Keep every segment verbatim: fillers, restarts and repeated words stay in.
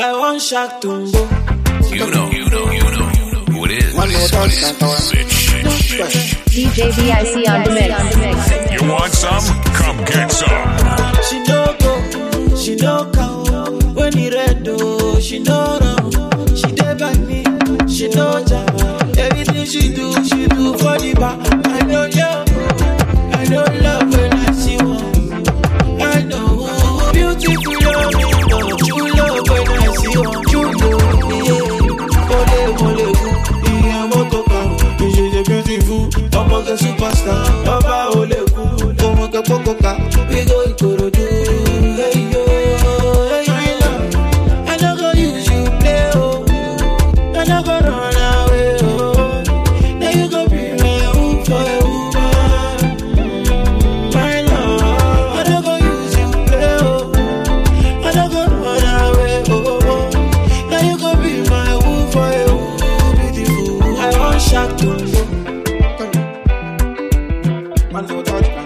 I want Shaq Tumbo. You know, you know, you know who it is. One more time, D J V I C on the mix. You want some? Come get some. She no go, she no come. When he red do, she no run. She dey by me, she no jam. Everything she do, she do for the bar. I know love, I know love when I see one. I know beautiful love, no true love when I see one. True love, yeah. Ole ole, yeah, motoka. She's a beautiful, I'm a superstar. Baba ole ku, como que poco ka. We go Ikorodu, hey yo, hey love. I no go use you play oh, I no go run away oh. Now you go be my hoop for a woman, my love. I no go use you play oh, I no go run away oh. Now you go be my hoop for a woman, beautiful. I want Shaq to know. Man, no touch my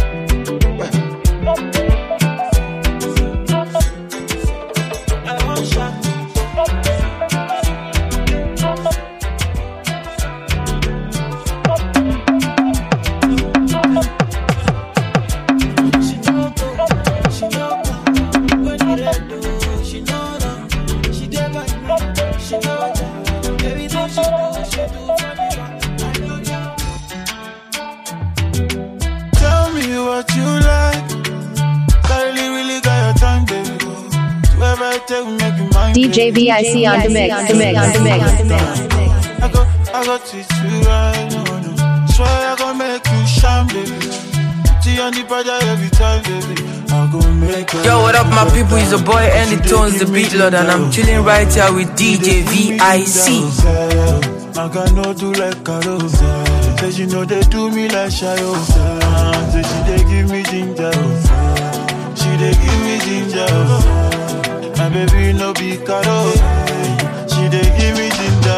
D J V I C on the mix, the mix, the mix. I go, I go teach you right, no, no. Swear I go make you shine, baby. See on the project every time, baby. I go make you. Yo, what up, my people? It's a boy, and it tones the beat lord, and I'm chilling right here with D J V I C. I can no do like Carol. Say she know they do me like Shayo. Say she they give me ginger. She they give me ginger. My baby no be Carol. She dey give me ginger.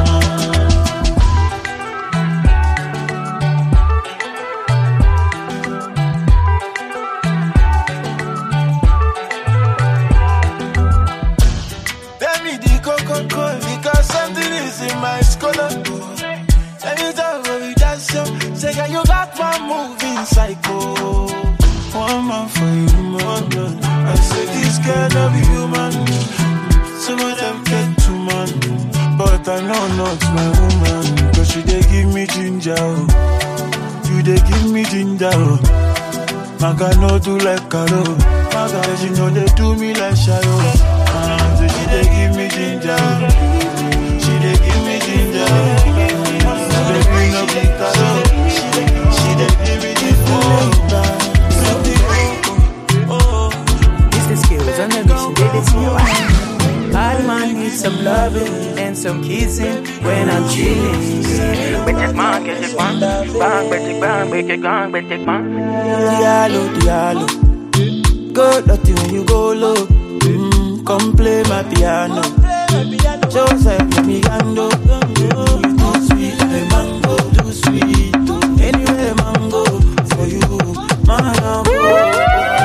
Tell me the cocoa cold because something is in my scholar. Anytime when we dance, yo, say girl you got my moving psycho. One man for you, man. I say this girl love you, human. Some of them get too man, but I know not my woman. Cause she they give me ginger, you they give me ginger. Maga no do like Carol. Maga she know they do me like Shayo. uh, So she they give me ginger, she they give me ginger. My baby no be Carol. She they give me ginger. Skills on the mission, baby, it's me. Bad man needs some loving and some kissing when I'm chilling. Bitch, man, get it bang, bang, bitch, bang, bitch, bang, bitch, bang. Diallo, diallo, go dirty when you go low. Mm, come play my piano. Joseph, let me handle. You too sweet, like mango, too sweet. Anyway, mango for you, man.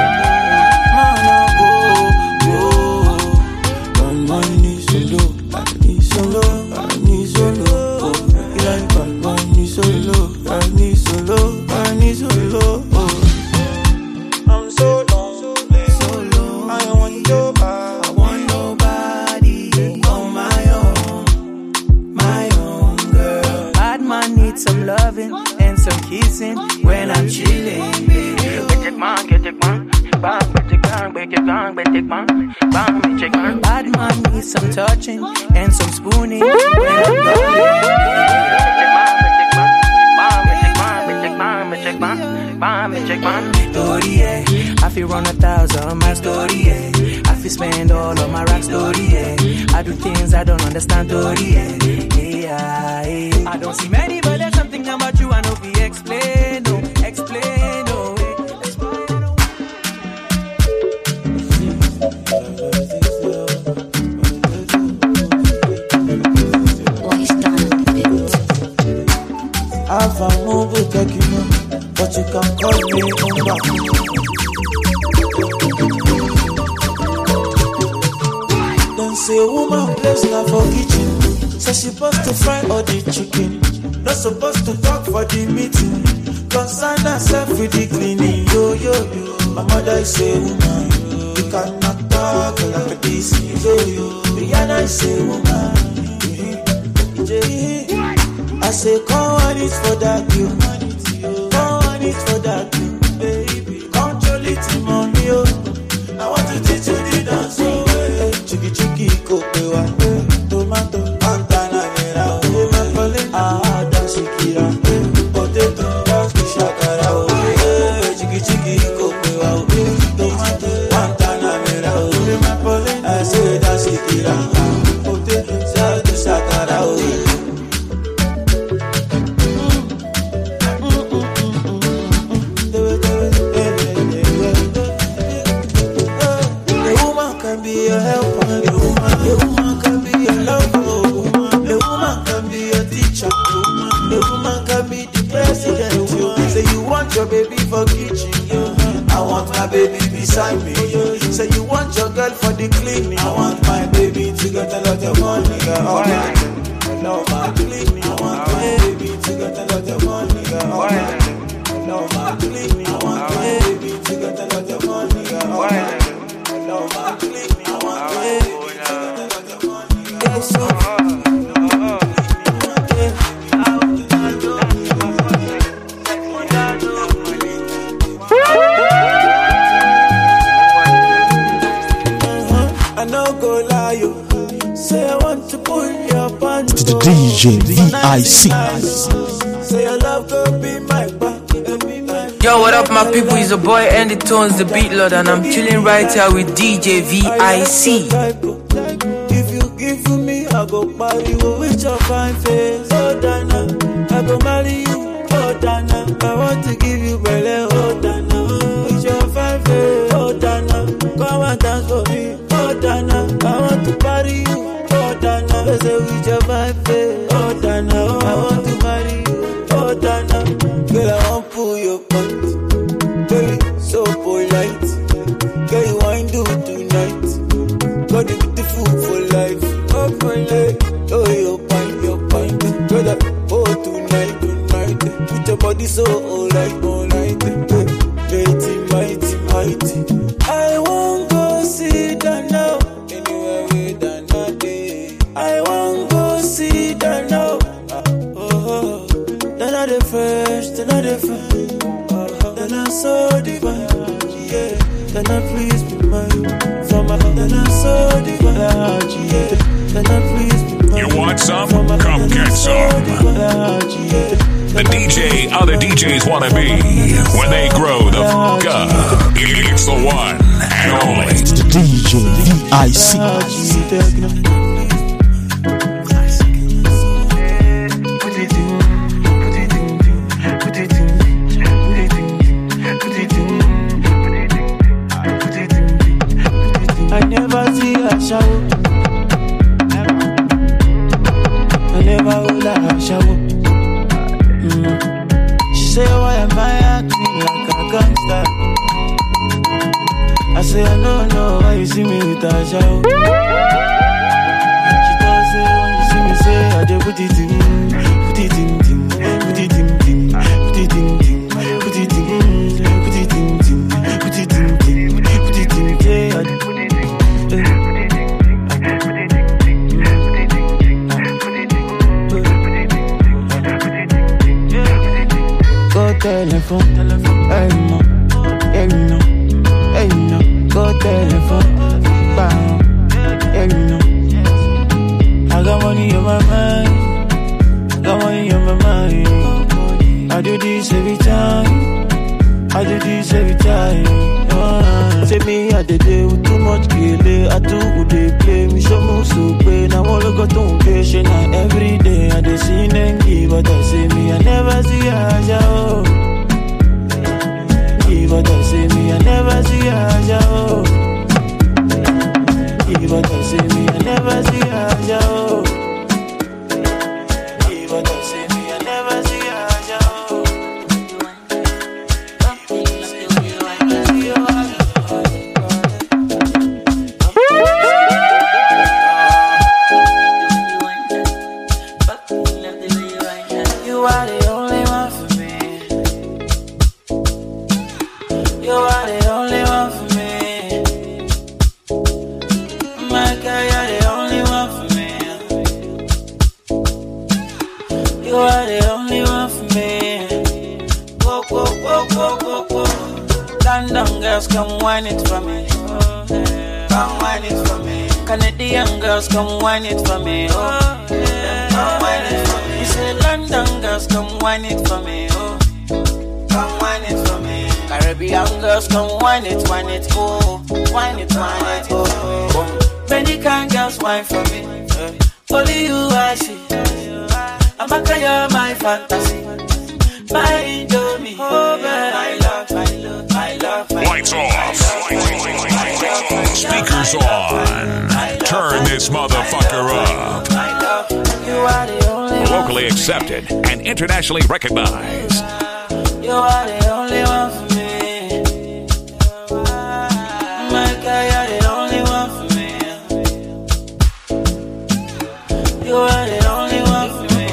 When I'm chilling, bitch, man, get it, man. Bang, bitch, bang, bitch, bang, bitch, bang, bang, bitch, bang. Bad man needs some touching and some spooning when I'm rolling. Story, yeah. I feel run a thousand my story, yeah. I feel spend all of my rap story, yeah. I do things I don't understand, story, yeah. Yeah, yeah. I don't see many, but there's something about you I know we explain, no, explain, no. I've a movie taking you, but you can call me Umba. Then Say a woman place now for kitchen. Say she supposed to fry all the chicken. Not supposed to talk for the meeting. Concern herself with the cleaning. Yo, yo, yo. My mother is a woman. You cannot talk like this. Yo, yo. Rihanna is a woman. I say, come on it for that you. Come on it for that you, baby. Control it, mommy, yo. I want to teach you the dance, oh, hey. Chiki chiki, kopewa, tomato, antana, nera, oh, ah, dance, kira, potato, dance, shakara, oh, hey. Chiki chiki, kopewa, tomato, antana, nera, oh, I say, dance, kira, potato, dance, shakara, oh. Your baby for kitchen, yo. I want my baby beside me, yo. Say you want your girl for the cleaning. I want my baby to get a lot of money, girl. All right. I love my cleaning. I want my baby to get a lot of money, girl. All right. I love my cleaning. I want my baby to get a lot of money, girl. All right. I love my cleaning. I want my baby to get a lot of money, girl. So D J V I C. Yo, what up, my people? It's a boy Andy Tones, the beat lord, and I'm chilling right here with D J V I C. If you give me, I go marry you with your fine face. Oh, Dana, I go marry you. Oh, Dana, I want to give you belly. Oh, Dana, with your fine face. Oh, Dana, come and dance for me. Oh, Dana, I want to marry you. Oh, Dana, I say with your fine face. Oh, Dana, oh, I want to marry you. Oh, Dana, girl, I want to pull your point. Baby, so polite. Girl, you want to do tonight. Got the beautiful for life. Oh, my leg. Oh, your pint, your pint. Girl, that, oh, tonight, tonight. With your body so alright, alright. Mighty, mighty, mighty. I won't go see that now. Anywhere with Dana day. I won't go see that now. Oh, Dana the fresh, Dana the fresh. Dana so divine. Yeah, Dana please be mine. From my Dana so divine. Yeah, Dana please be mine. You want some? Come get some. The D J other D Js want to be when they grow the fuck up. It's the one and only D J V I C. I never see a shower. I never will a shower. Mm. She say, why am I acting like a gangster? I say, I don't know why you see me with a shower. She does say, when you see me say, I just put it in, put it in, put it in, put it in, put it in, put it in, put it in, put it in, put it in, yeah, I just put it in. Telephone, telephone, hey no, hey no, hey no, go telephone, bam, hey no. I got money on my mind, got money on my mind. I do this every time, I do this every time. Uh, say me I did it with too much killing, I do what they play me so move so pain. I wanna go to patient every day. I just see and give, but I say me I never see a show. But I say me, I never see a show. But I say me, I never see a show. But I say me, I never see a show. come whine it for me. Come whine it for me. Canadian girls, come whine it for me. Oh, come whine it for me. You say London girls, come whine it for me. Oh, come whine it for me. Caribbean girls, come whine it, whine it, oh, whine it, whine it, oh. Many kind girls whine for me. Only you I see. I'm a girl, my fantasy. My Indomie, oh man, I love, I love, I love, I love. Lights off. Speakers on. Turn this motherfucker up. You are the only one. Locally accepted and internationally recognized. You are the only one for me. My God, you're the only one for me. You are the only one for me.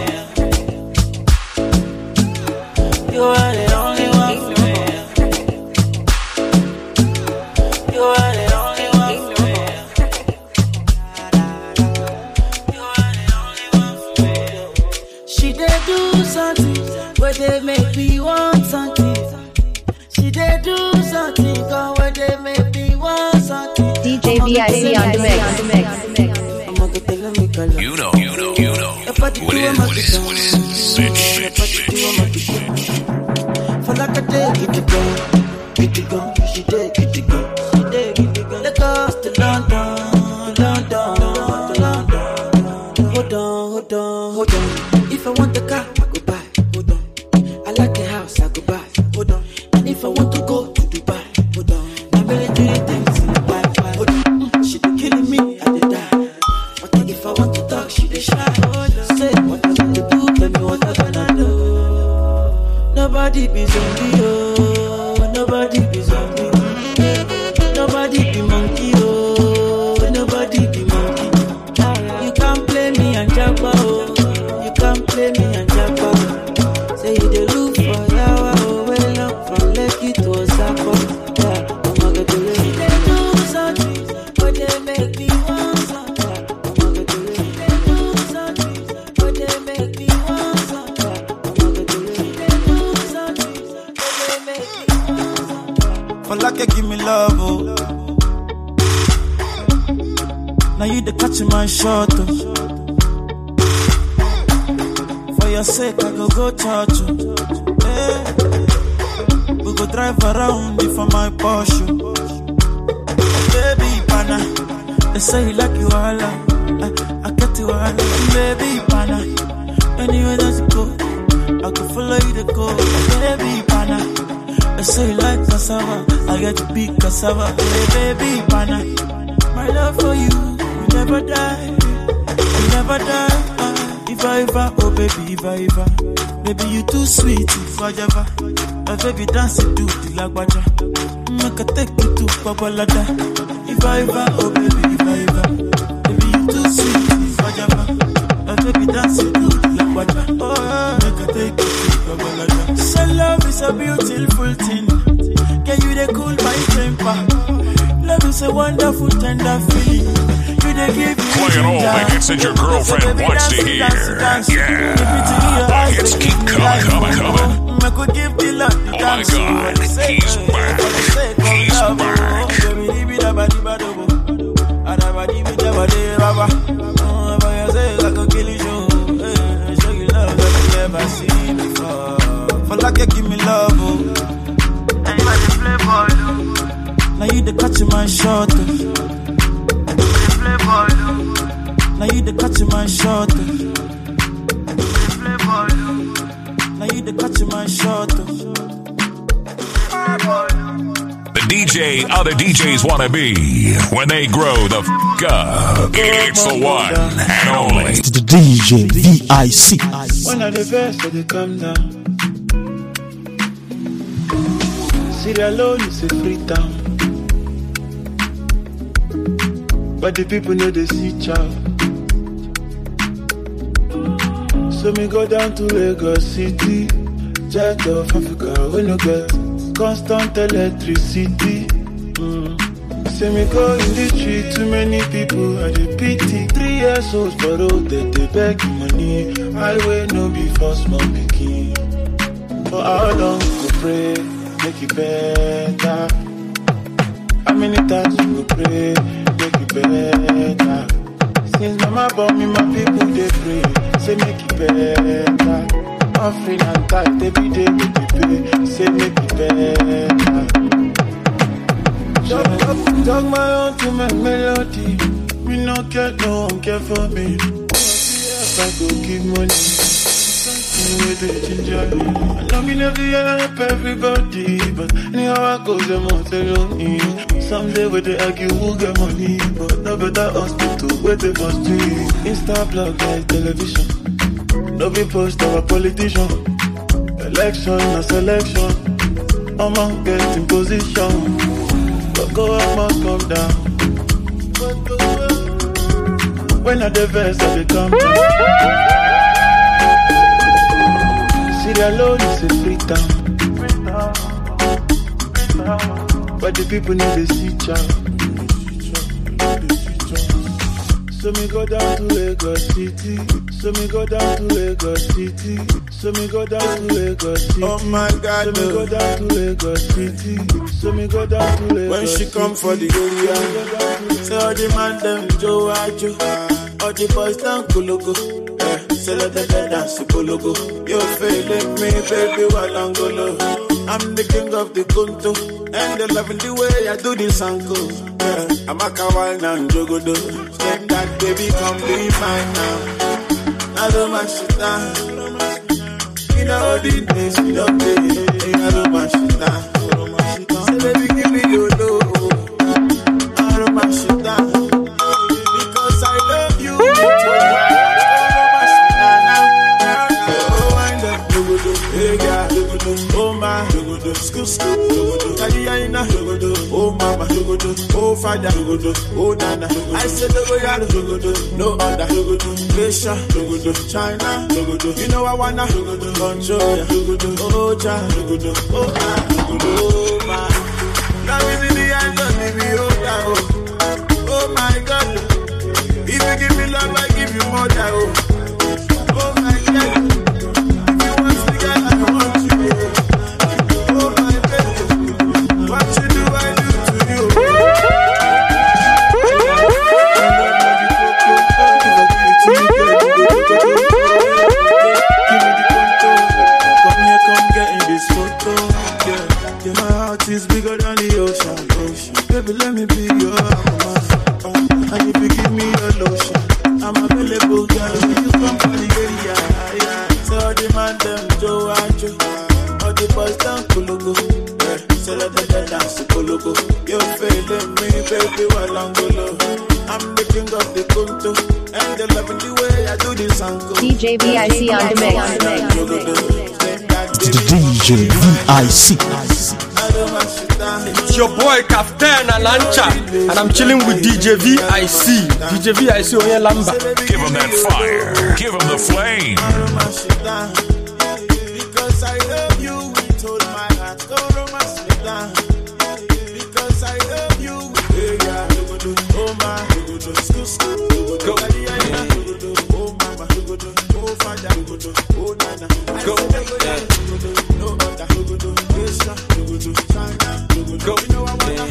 You are the only one for me. You are the only one for me. You are the only one for me. She did do something, but they make me want something. She did do something, but they make me want something. D J V I C on the mix. You know, you know, you know. What is, what is, what is this shit? For like a day, get it go, get it go. She did, get it go, she did, get it go. Let us to London, London, London. Hold on, hold on, hold on. If I want the car, I go buy. Hold on. I like the house, I go buy. Hold on. And if I want to go to Dubai, hold on. I'm really doing things in the pipe. Hold on. She be killing me, I did die. But if I want to talk, she dey shy. Say what I want to do, tell me what I gonna do. Nobody be zombie, oh. Nobody be zombie. Nobody be monkey, oh. Nobody be monkey. You can't play me and jabba, oh. You can't play me and jabba. Say you dey look for yawa, oh. Well up from Lekki to Osaka. Yeah, I'm gonna do it. They do something, but they make me want something. I'm gonna do it. They do something, but they make me want something. I'm gonna do it. For like you give me love, oh. Now you the catch my shot, oh. For your sake, I go go church, oh. Hey. We go drive around for my Porsche. Baby, pana, they say you like you all, I, I get you all, baby, pana. Anywhere that you go, I can follow you to go, baby, pana. I say you like cassava, I get to be cassava. Hey, baby, pana. My love for you, you never die, you never die. Uh, if I ever, oh baby, if I ever, baby you too sweet, if I ever, my baby dance it to the lagwaja. Make a take you to Babalada. If I ever, oh baby, if I ever, baby you too sweet, if I ever, my baby dance it to the lagwaja. Oh, make a take you to Babalada. So love is a beautiful thing. Can you they cool my temper? Love is a wonderful tender feeling. You they give me Playing all the hits that your girlfriend wants to hear. Yeah, the hits keep coming, coming, coming. I could give the love. Oh my God, he's back. He's back. For like you give me love, oh. And you are the play ball, oh. Now you the catch my shot, oh. The play ball, oh. Now you the catch my shot, oh. The play ball, oh. Now you the catch my shot, oh. The D J other D Js wanna be when they grow the f up. It's the one and only. It's the D J V I C. When are the best that they come down? Sierra Leone is a free town, but the people know they see chow. So me go down to Lagos City, jet of Africa, we no get constant electricity. Mm. Say me go in the street, too many people are the pity. Three years old for road that they beg money. Highway no be for small pikin. For how long go pray, make it better. many times you go pray, make it better. Since mama born me, my people they pray, say make it better. Offering and tithe every day we dey pay, say make it better. Talk, talk, talk my own to my melody. Me no care, no one care for me. If I go give money, something with the ginger. I know me never help everybody, but anyhow I go, them on me. Someday when they argue who get money, but no better hospital where they for street. Insta blog like television, no be post of a politician. Election or selection, I'm on get in position. But go up must come down. When I the verse I become down. Syria alone is a free town, but the people need a see child. So me go down to Lagos City. So me go down to Lagos City. So me go down to Lagos City. Oh my God, so me go down to Lagos City. So me go down to Lagos. When she come for the area, say all the man them Joe Ajo, all the boys down Kologo. Say let them dance to Kologo. You feeling me, baby, while I'm golo. I'm the king of the Kunto, and they loving the way I do this uncle. Yeah, I'm a kawaii now, Jogodo. Say that baby, come be mine now. I don't mind shit down. You know the days we don't play. I don't mind shit down. Say baby, give me your love. I don't mind shit down. Because I love you. Oh my, school school, oh mama, oh father, oh nana. I said no other, Asia, China, you know I wanna control ya. Oh cha, oh ah, oh my. Now is in the end of the oh, oh my God. If you give me love, I give you more than oh, oh my God. It's bigger than the ocean, ocean. Baby, let me be your aquaman. And if you give me your lotion, I'm available, girl. When you come for the area, yeah. So all the man them Joe Ajo, all the boys down Kologo. Yeah. So let them dance to Kologo. You're failing me, baby, while I'm golo. I'm the king of the Kunto, and they're loving the way I do this uncle. D J V I C on the mix. D J V I C. It's your boy Captain Alancha, and I'm chilling with D J V I C. D J V I C Oye Lamba. Give him that fire. Give him the flame. Because I love you with all my heart. Go romance me down. Because I love you with oh my, school school. Go. Oh mama, oh father, oh nana. Go. No other, China. Go. You know I wanna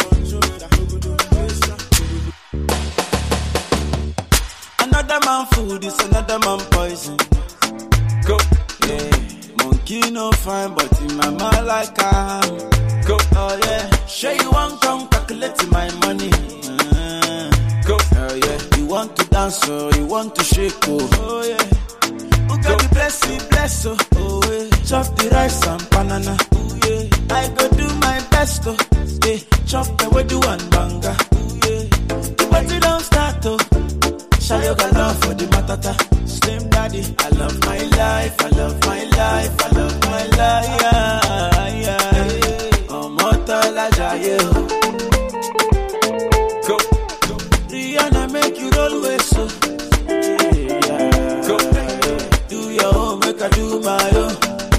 another man food is another man poison. Go. Yeah. Monkey no fine, but in my mind like I'm. Go. Oh yeah. Sure you want come calculate my money. Uh, go. Oh yeah. You want to dance or you want to shake oh. Oh yeah. Who got the blessing, bless oh. Oh yeah. Chop the rice and banana. Oh yeah. I go do my best oh. Yeah. Chop the way do one banga. Oh yeah. The party don't start oh. Shayoga love for the matata. Slim daddy, I love my life, I love my life, I love my life. Yeah, yeah. Oh, Motala Jaye. Go. Rihanna make you roll with so. Yeah. Go. Do your own, make I do my own.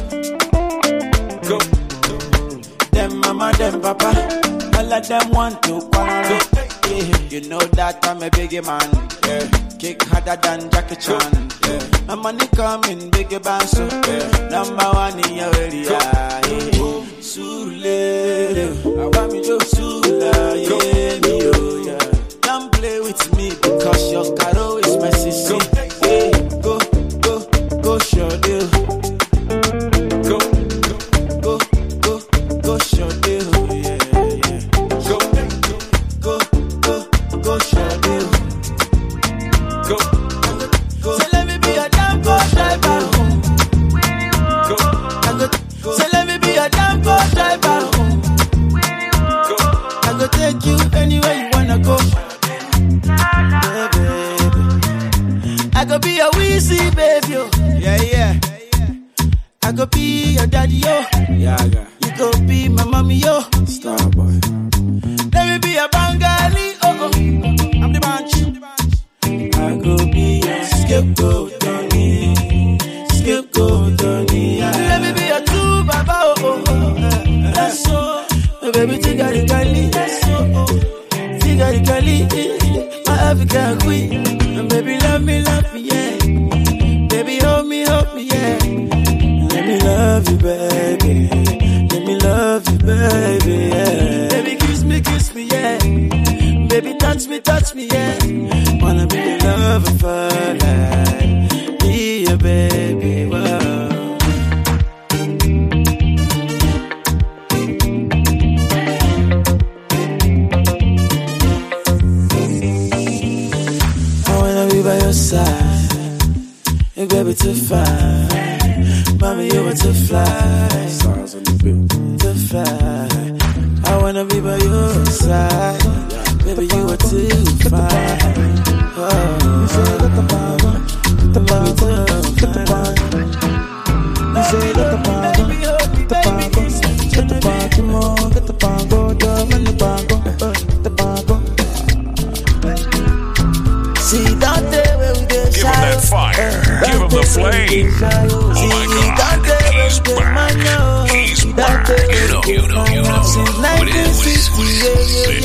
Go. Them mama, them papa, all of them want to quarrel. Yeah. You know that I'm a biggie man. Yeah. Kick harder than Jackie Chan. Yeah. My money coming biggie band so yeah. Number one in your area. Yeah. Surulere, I want me to Sula, yeah, me, oh, yeah. Don't play with me because your caro is my sister. Hey, go, go, go, show deal. Go, go, go, go, show deal. Yeah, yeah. Go, go, go, go, show deal. Go, go. So let me be a damn go driver. Go, go. So let me be a damn go driver. Go, I go take you anywhere you wanna go. Yeah, baby. I go be a Weezy baby, yo. Yeah, yeah. I go be your daddy, yo. Yeah, yeah. You go be my mommy, yo. Star boy. Let me be a Bengali, oh oh. I'm the bunch. I go be your scapegoat, Tony. Scapegoat, Tony. Let me be a true baba, oh oh. That's so. My baby, tigari gali. That's so. Tigari gali. My African queen. And baby, love me, love me, yeah. Baby, hold me, hold me, yeah. Let me love you, baby. Let me love you, baby, yeah. Baby, kiss me, kiss me, yeah. Baby, touch me, touch me, yeah. Wanna be the lover for life. Be your baby, wow. I wanna be by your side. Hey, baby, to fine. Mommy, you were to fly. Stars on the beat. To fly. I wanna be by your side. Baby, you were too fine. Oh, you say let the power, let the power, let the power. You say let the power, let the power, get the power, more, get the power, go down, let the power, let the power. See that day where we get Give him that fire. Give him the flame. Oh my God. He's back. He's back. You know, you know, you know. What it is, what it is, what it is.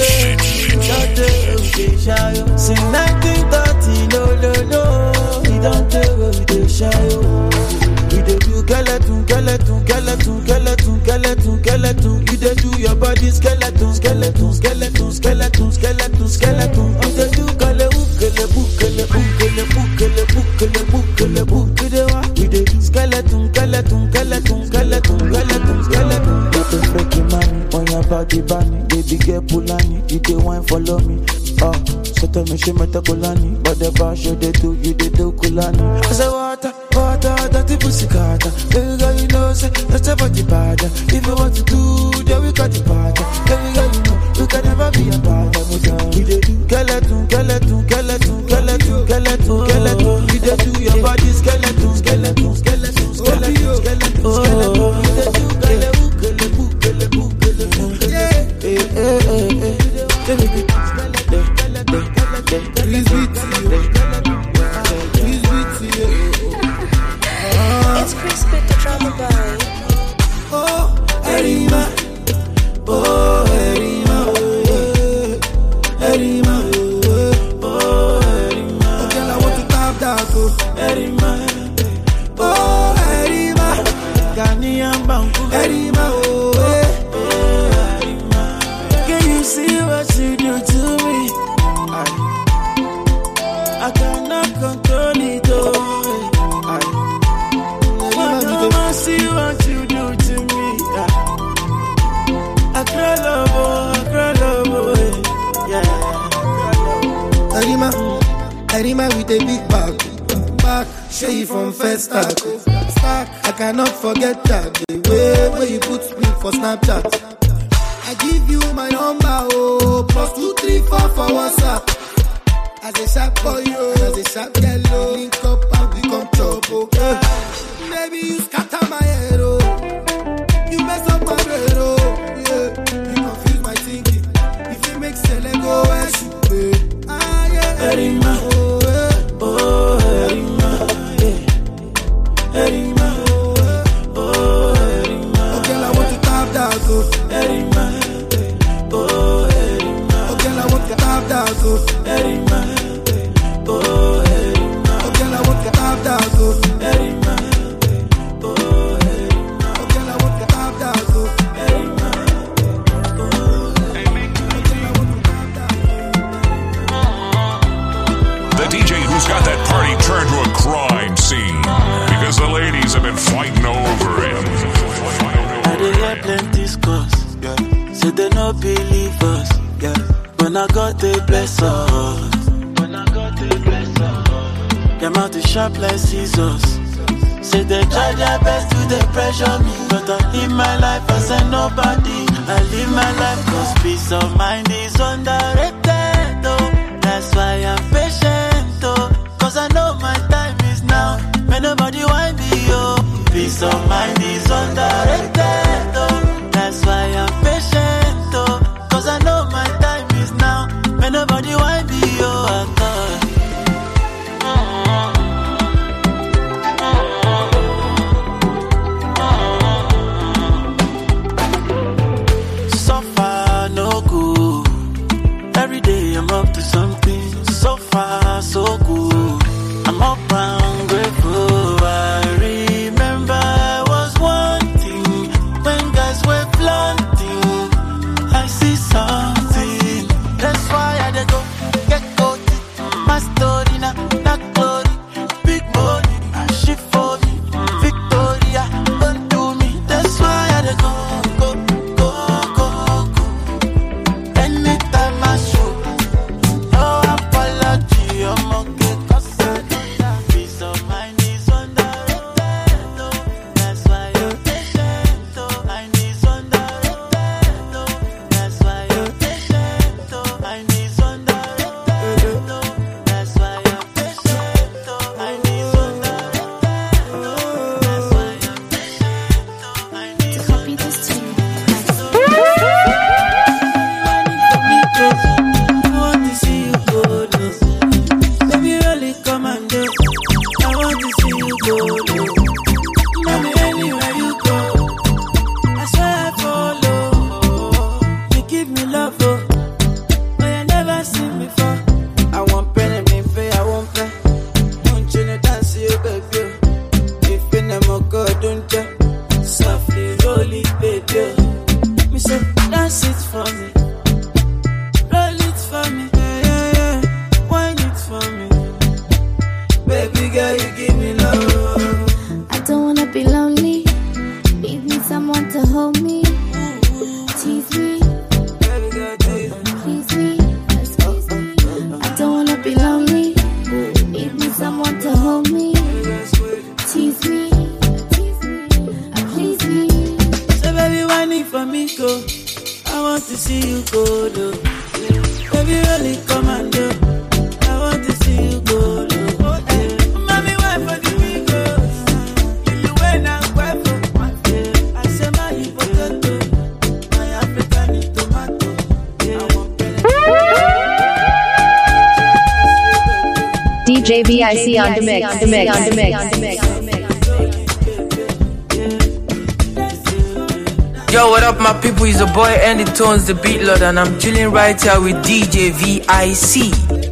Since nineteen thirty, no, no, no. We don't do what we do, shy. We do skeleton, skeleton, skeleton, skeleton, skeleton, skeleton. You dey do your body skeleton, skeleton, skeleton, skeleton, skeleton, skeleton. You dey do kale ukele bukele bukele bukele bukele bukele bukele wa. You dey do skeleton, skeleton, skeleton, skeleton, skeleton, skeleton. You dey freaky mommy on your body bunny, baby girl pulani. You dey wine follow me, oh. So tell me she meta kulani, but the bar show they do, you dey do kulani. I say water, water, dirty pussy carter. Baby girl, you know, say, that's about the bad. If you want to do, then we got the part. Baby girl, you know, you can never be a bad. We dey do skeleton, skeleton, skeleton, skeleton, skeleton, skeleton. We dey do your body skeleton, skeleton, skeleton, skeleton, skeleton, skeleton. We dey do kele ukele bukele bukele bukele. Eh eh eh eh. Let me be skeleton, skeleton, skeleton. Please be to you. Please be to you. It's Chris with the drama boy. Oh, Erima. Oh, Erima. Oh, Erima. Oh, Erima. Okay, I want to tap that. Oh, Erima. Oh, Erima. Ghanaian Banku. Erima. Oh, Erima. Can you see what you do to me? I, I cannot control it. Oh, I, I see what you do to me. I cry love, oh, I cry love, oh, yeah. Erima, Erima with a big back, back, show you from first start. I cannot forget that the way where you put me for Snapchat. I give you my number, oh, plus two three four for WhatsApp. As a sharp boy, oh, as a sharp girl, link up and become trouble. Oh. Baby, you scatter my head, oh. You mess up my brain, oh. Yeah, you confuse my thinking. If you make Sele go where she pay. Ah, yeah, Erima, oh, yeah. oh, Erima, yeah. Erima, oh, oh, Erima. Okay, I want to tap that, oh. Erima, oh, Erima. Okay, I want to tap that, oh. Erima, oh, Erima. Okay, I want to tap that, oh. Erima, oh, Erima. Okay, I want to tap that, oh. Erima. turned to a crime scene because the ladies have been fighting over him. I dey hear plenty scores, yeah. Say they no believe us, yeah. When I got the bless us, when I got the bless us, them out the sharp like scissors. Say they try their best to they pressure me, but I live my life as a nobody. I live my life cause peace of mind is underrated, oh. That's why I'm patient, oh. Cause I know my time is now. May nobody want me, oh. Peace of mind is underrated, oh. That's why I'm patient, oh. Cause I know my time is now. May nobody want me, oh. I thought I'm up to something so far, so good. I'm up and grateful. I remember I was wanting when guys were planting. I see something. That's why I dey go get go. My story now, not glory. Big money, she for me. Victoria, don't do me. That's why I dey go, go, go, go, go. Anytime I show. D J V I C on the mix, on the mix, on the mix, on the mix. Yo, what up, my people? It's a boy Andy Tones, the beat lord, and I'm chilling right here with D J V I C.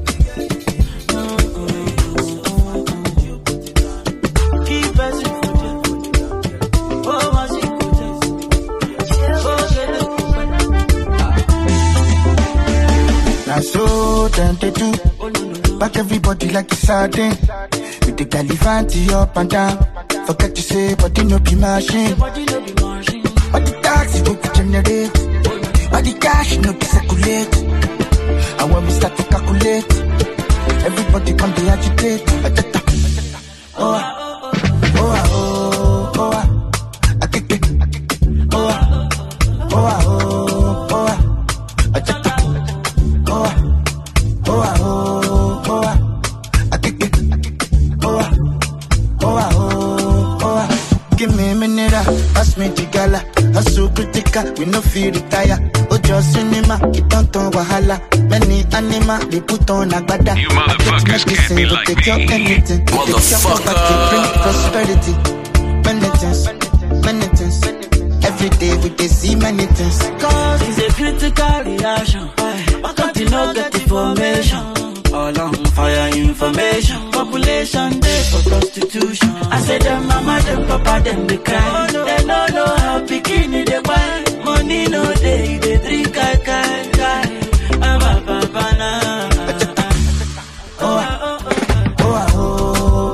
Now so tempted to back everybody like it's sardine. With the Galifanti up and down. Forget to say, but you no be machine. But the taxi go to generate. But the cash no be circulate. And when we start to calculate, everybody come to agitate. Oh, oh, oh, oh, oh, I kick it. Oh, oh, oh, oh, I check it. Oh, oh, oh, oh, I kick it. Oh, oh, oh, oh, give me a minute, pass me the gala. I'm so critical, we no feel retire. Oh, just cinema, it don't turn wahala. Many animal, they put on agbada. You motherfuckers can't be like me. Anything. Motherfucker. Bring prosperity. Many things, many things. Every day we can see many things. Cause it's a critical reaction. Why can't you not get information? All on fire information. Population day for prostitution. I say them mama, them papa, them they cry. They don't know how bikini they buy. Money no day, they drink kai kai kai. Ah ba ba ba na. Oh, oh, oh, oh,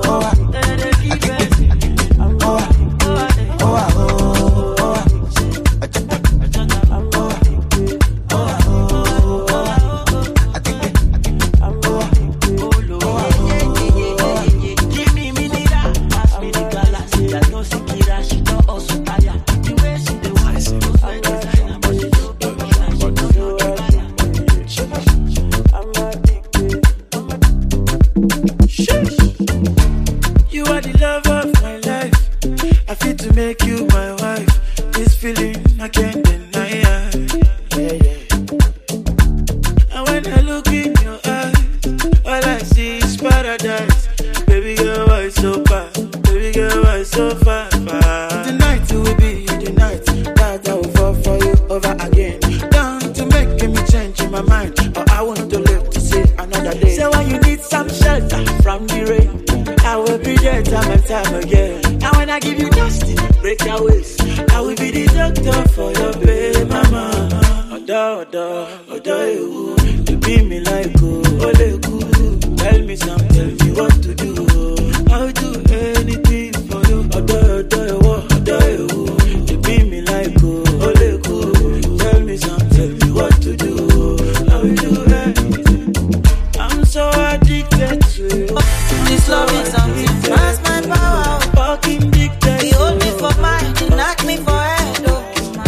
time again. And when I give you dusty, break your waist. I will be the doctor for your baby mama. Oda, oda, oda, you, you be me like oh, ole cool. Tell me something, tell me what to do. I'll do anything for you. Oda, oda, oda, you, you be me like oh, ole cool. Tell me something, tell me what to do. I'll do anything. I'm so addicted to you. This love is something past my power. Fucking addicted. You hold me for mine, you knock me for head. Oh.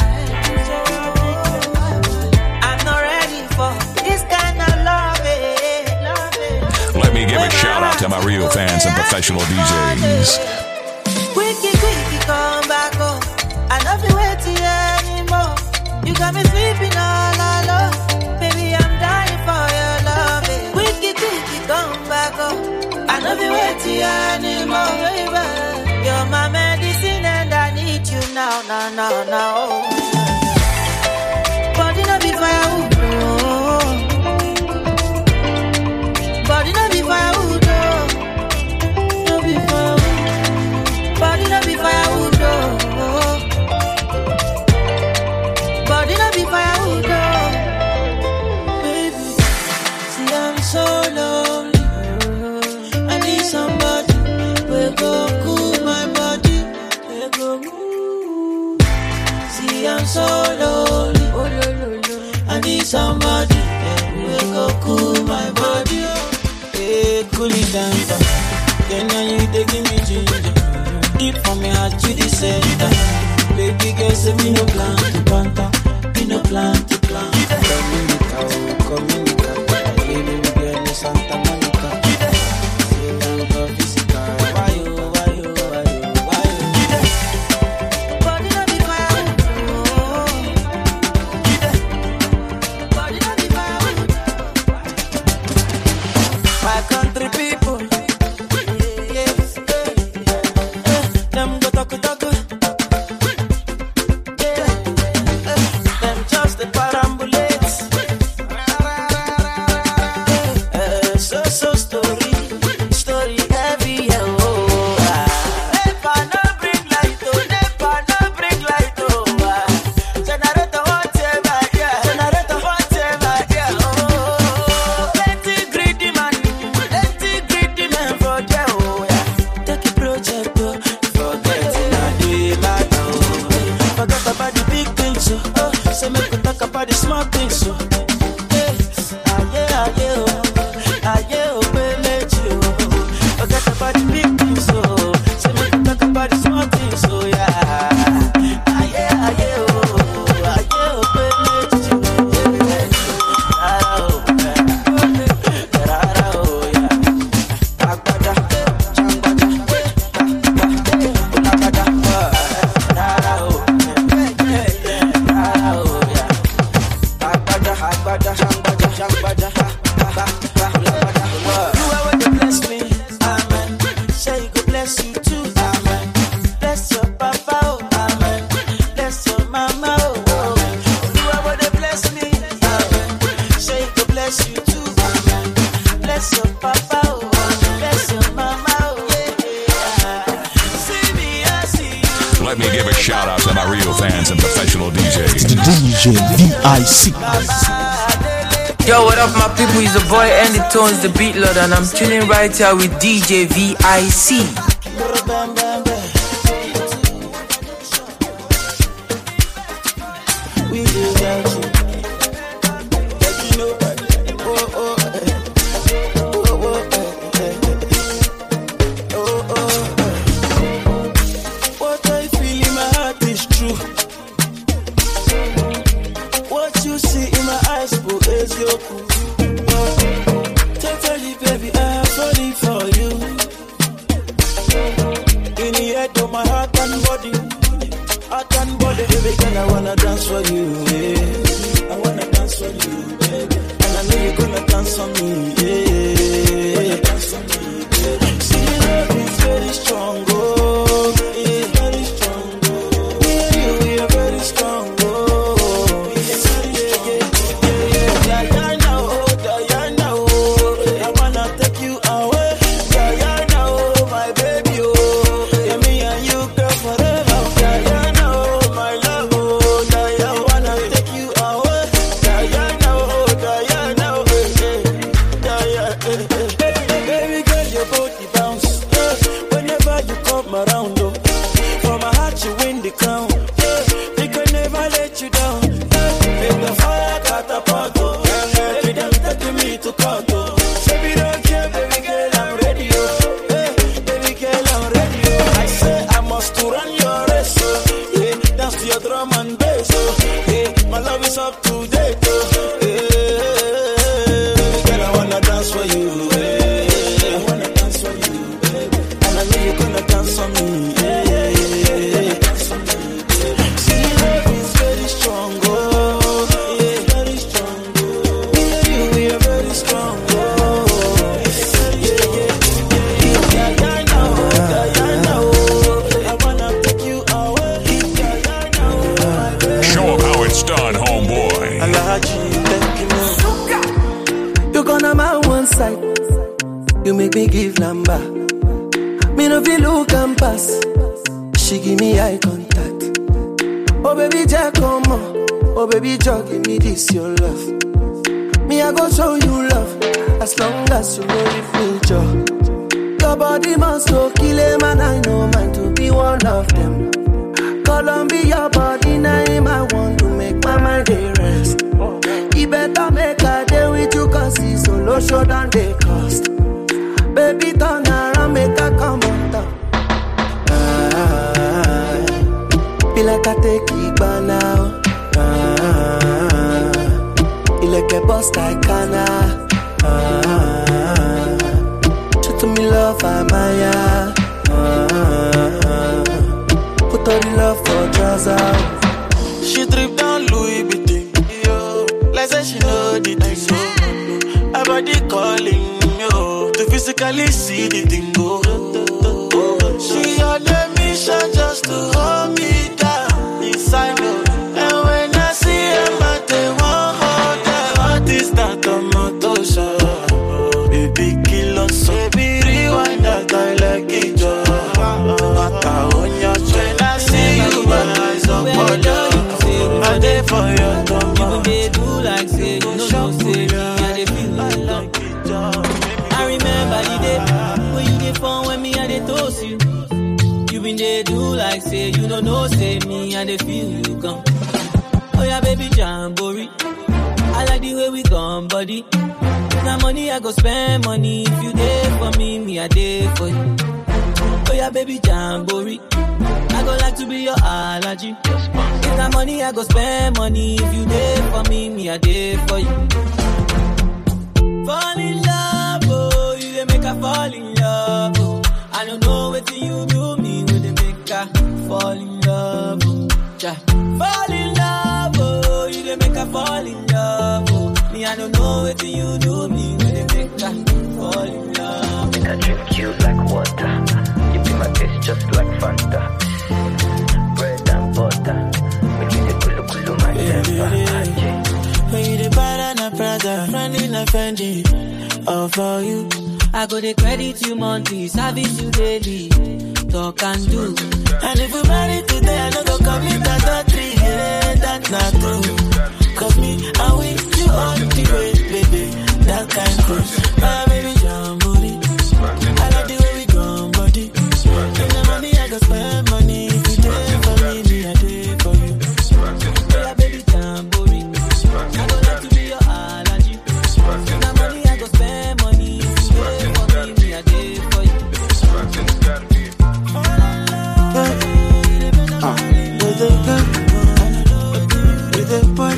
I'm not ready for this kind of love. Let me give a shout out to my real fans and professional D Js. Quicky, quicky, come back home. I don't be waiting anymore. You got me sleeping all alone. Baby, I'm dying for your love. Quicky, quicky, come back home. I don't be waiting anymore, baby. You're my medicine and I need you now, now, now, now. Body no be firewood, oh. Body no be firewood, oh. No be firewood. Body no be firewood, oh. Body no be firewood, oh. Baby, see I'm so lonely. I need somebody we go cool my body. We go move. See I'm so lonely. Oh, lo, lo, lo. I need somebody we go cool my body. Hey, cool it down, down. Then now you they give me ginger. Deep from me heart to the center. Baby girl say me no plan to panta. Me no plan to plan. Come in the car, come in the car. Baby girl no Santa Monica. Say now go physical. Why you, why you, why you, why you? Body no be firewood, oh. Body no be firewood. My country people, yes, them go talk talk, yeah, them just the parambulates, so so story, story heavy, oh. Never no bring light, oh, never no bring light, oh. Generator whatever, yeah, generator whatever, yeah, oh. Plenty greedy man. Plenty greedy men for there, oh yeah. Take a project, oh, forget it, now do it matter, oh. Forget about the big things, oh, oh. Say make we talk about the small things, oh. Hey, ah yeah, ah yeah, oh, ah yeah, oh, baby, oh. Forget about the big things, oh. Say make we talk about the small things, oh yeah. Ah yeah, ah yeah, oh, ah yeah, oh, baby, oh. Ah oh, ah oh, yeah. Agbada, changbada, agbada, rara o, rara o, yeah. Agbada, agbada, changbada, changbada, agbada, whoever dey bless me, amen. Say he go bless you too, amen. Bless your papa, oh, amen. Bless your mama, oh, oh. Whoever dey bless me, amen. Say he go bless you too, amen. Bless your papa, oh, bless your mama, oh, yeah. See me, I see you. Let me give a shout out to my real fans and professional D Js. D J V I C. Yo, what up, my people? It's the boy Andy Tones, the beat lord, and I'm tuning right here with D J V I C. We do that shit. Let you know, oh, oh, eh. Oh, oh, eh, eh. Oh, oh, eh. What I feel in my heart is true. What you see in my eyes, bro, is your cool. Totally, baby, I'm falling for you. In the head of my heart and body, heart and body, baby, girl, I wanna dance for you, yeah. I wanna dance for you, baby. And I know you're gonna dance for me, yeah. Dance for me, baby. See, the love is very strong, oh, yeah, very strong, oh. Me and you, we are very strong, oh. Yeah, yeah, yeah, yeah, yeah. Diana, oh, Diana, oh. I wanna take you away, Diana, oh, my baby, oh. Baby girl, your body bounce. Whenever you come around, oh. For my heart, you win the crown. We can never let you down. Make the fire catapult, oh. Baby, them taking me to court, oh. Baby, don't care, baby girl, I'm ready, oh. Baby girl, I'm ready, oh. I say I must to run your race, oh. Yeah, dance to your drum and bass, oh. Yeah, my love is up to date, oh. Yeah, baby girl, I wanna dance for you. Yeah, I wanna dance for you, baby. And I know you're gonna dance for me. Yeah, yeah, yeah, yeah. See, love is very strong, oh. Yeah, very strong, oh. Me and you, we are very strong, oh. Yeah, yeah, yeah, yeah. Yeah, yeah, now, yeah, yeah, now. I wanna take you away. Yeah, yeah, now, my baby. Show 'em how it's done, homeboy. You gonna my one side. You make me give number. Me no feel look and pass. She give me eye contact. Oh baby, Jack, come on. Oh baby, Jack, give me this your love. Me I go show you love. As long as you know the future. Your body must go kill him, and I know mine to be one of them. Columbia body name, I want to make my mind a rest. You better make a day with you, cause it's solo show than they cost. Baby, turn around, make a come on down. Ah, feel like I take it by now. Ah, feel like a boss like Kana. Ah, show to me love, I'm ah, put all the love for trousers. She drip down Louis Vuitton, yo. Like say she know the thing, so her body calling, yo. To physically see the thing, go. She on a mission just to hold me down inside, yo. And when I see her, I take one hold her. What is that on my tosha? Baby, kill us, so baby, rewind that I like it, yo. Mata on your train, I see you, my eyes on water. I dey for your tongue. Even they do like say, you know, no say me, and they feel like love. I remember the day when you dey phone when me and they toast you. You been they do like say, you know, no say me, and they feel you come. Oh yeah, baby Jamboree. I like the way we gone, buddy. Now money I go spend money. If you there for me, me I there for you. Oh yeah, baby Jamboree. I go like to be your allergy. If that money, I go spend money. If you there for me, me I there for you. Fall in love, oh, you dey make her fall in love, oh. I don't know what you do me when they make her fall in love, oh. Ja. Fall in love, oh, you dey make her fall in love, oh. Me I don't know what you do me when they make her fall in love. I drink you like water. You be my taste just like Fanta. Bread and butter. Make me the kulu kulu my temper. When you the banana Prada, running a Fendi, all for you. I go the credit you monthly, service you daily, talk and do. And if we marry today, I know go commit adultery, yeah, that's not true. Cause me, I with you on the way, baby, that kind cruise. My baby Jamboree, I like the way we gone, buddy. In the money, I go spend money. If you there for me, me I there for you. Yeah, baby Jamboree, I go like to be your allergy. In the money, I go spend money. If you there for me, me I there for you. Ah, with the gun, with the boy,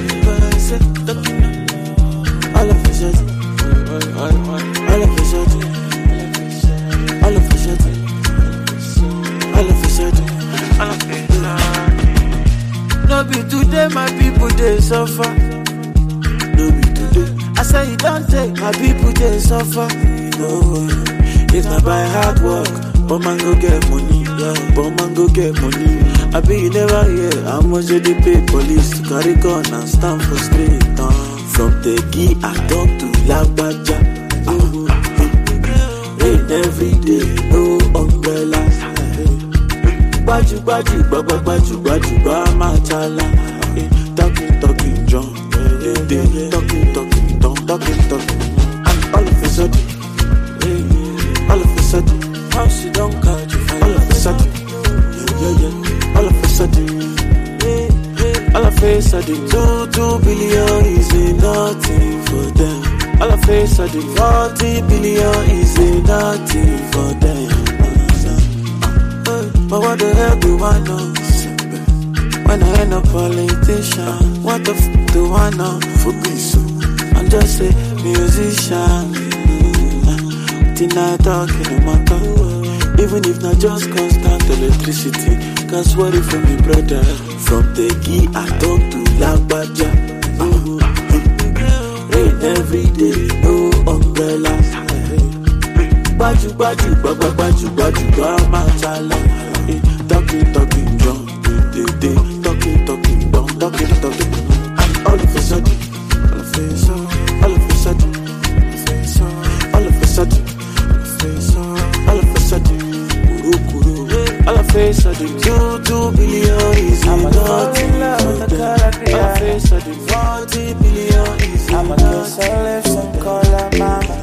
all of a sudden, all of a sudden, all of a sudden, all of a sudden, all of a sudden. No be today, my people they suffer. No be today. I say you don't take my people they suffer. No, it's not by hard work. But man go get money, yeah. But man go get money. I bet you never hear how much they pay police to carry gun and stand for street. Uh. From the Gi I talk to Lagbaja. Oh, rain every day, no umbrellas. Baju baju baba baju baju ba machala. Talking talking John, talking talking talking talking talking. And all of a sudden. sudden two, two billion is a nothing for them. All of a sudden forty billion is a nothing for them. But what the hell do I know? When I ain't a politician, what the f do I know? For peace, I'm just a musician. Till I talk in my tongue. Even if not just constant electricity. Cause what if from me brother? From the key I talk to Lagbaja. Rain every day, no umbrellas. Baju baju baba baju baju bama chala. Talking talking drum, day day talking talking drum, talking talking. And all of a sudden, all of a sudden, all of a sudden, all of a sudden, all of a sudden, kuru kuru. All of a sudden, two two billion is nothing. All of a sudden, forty billion is nothing. I'ma kill some lips and call her mama.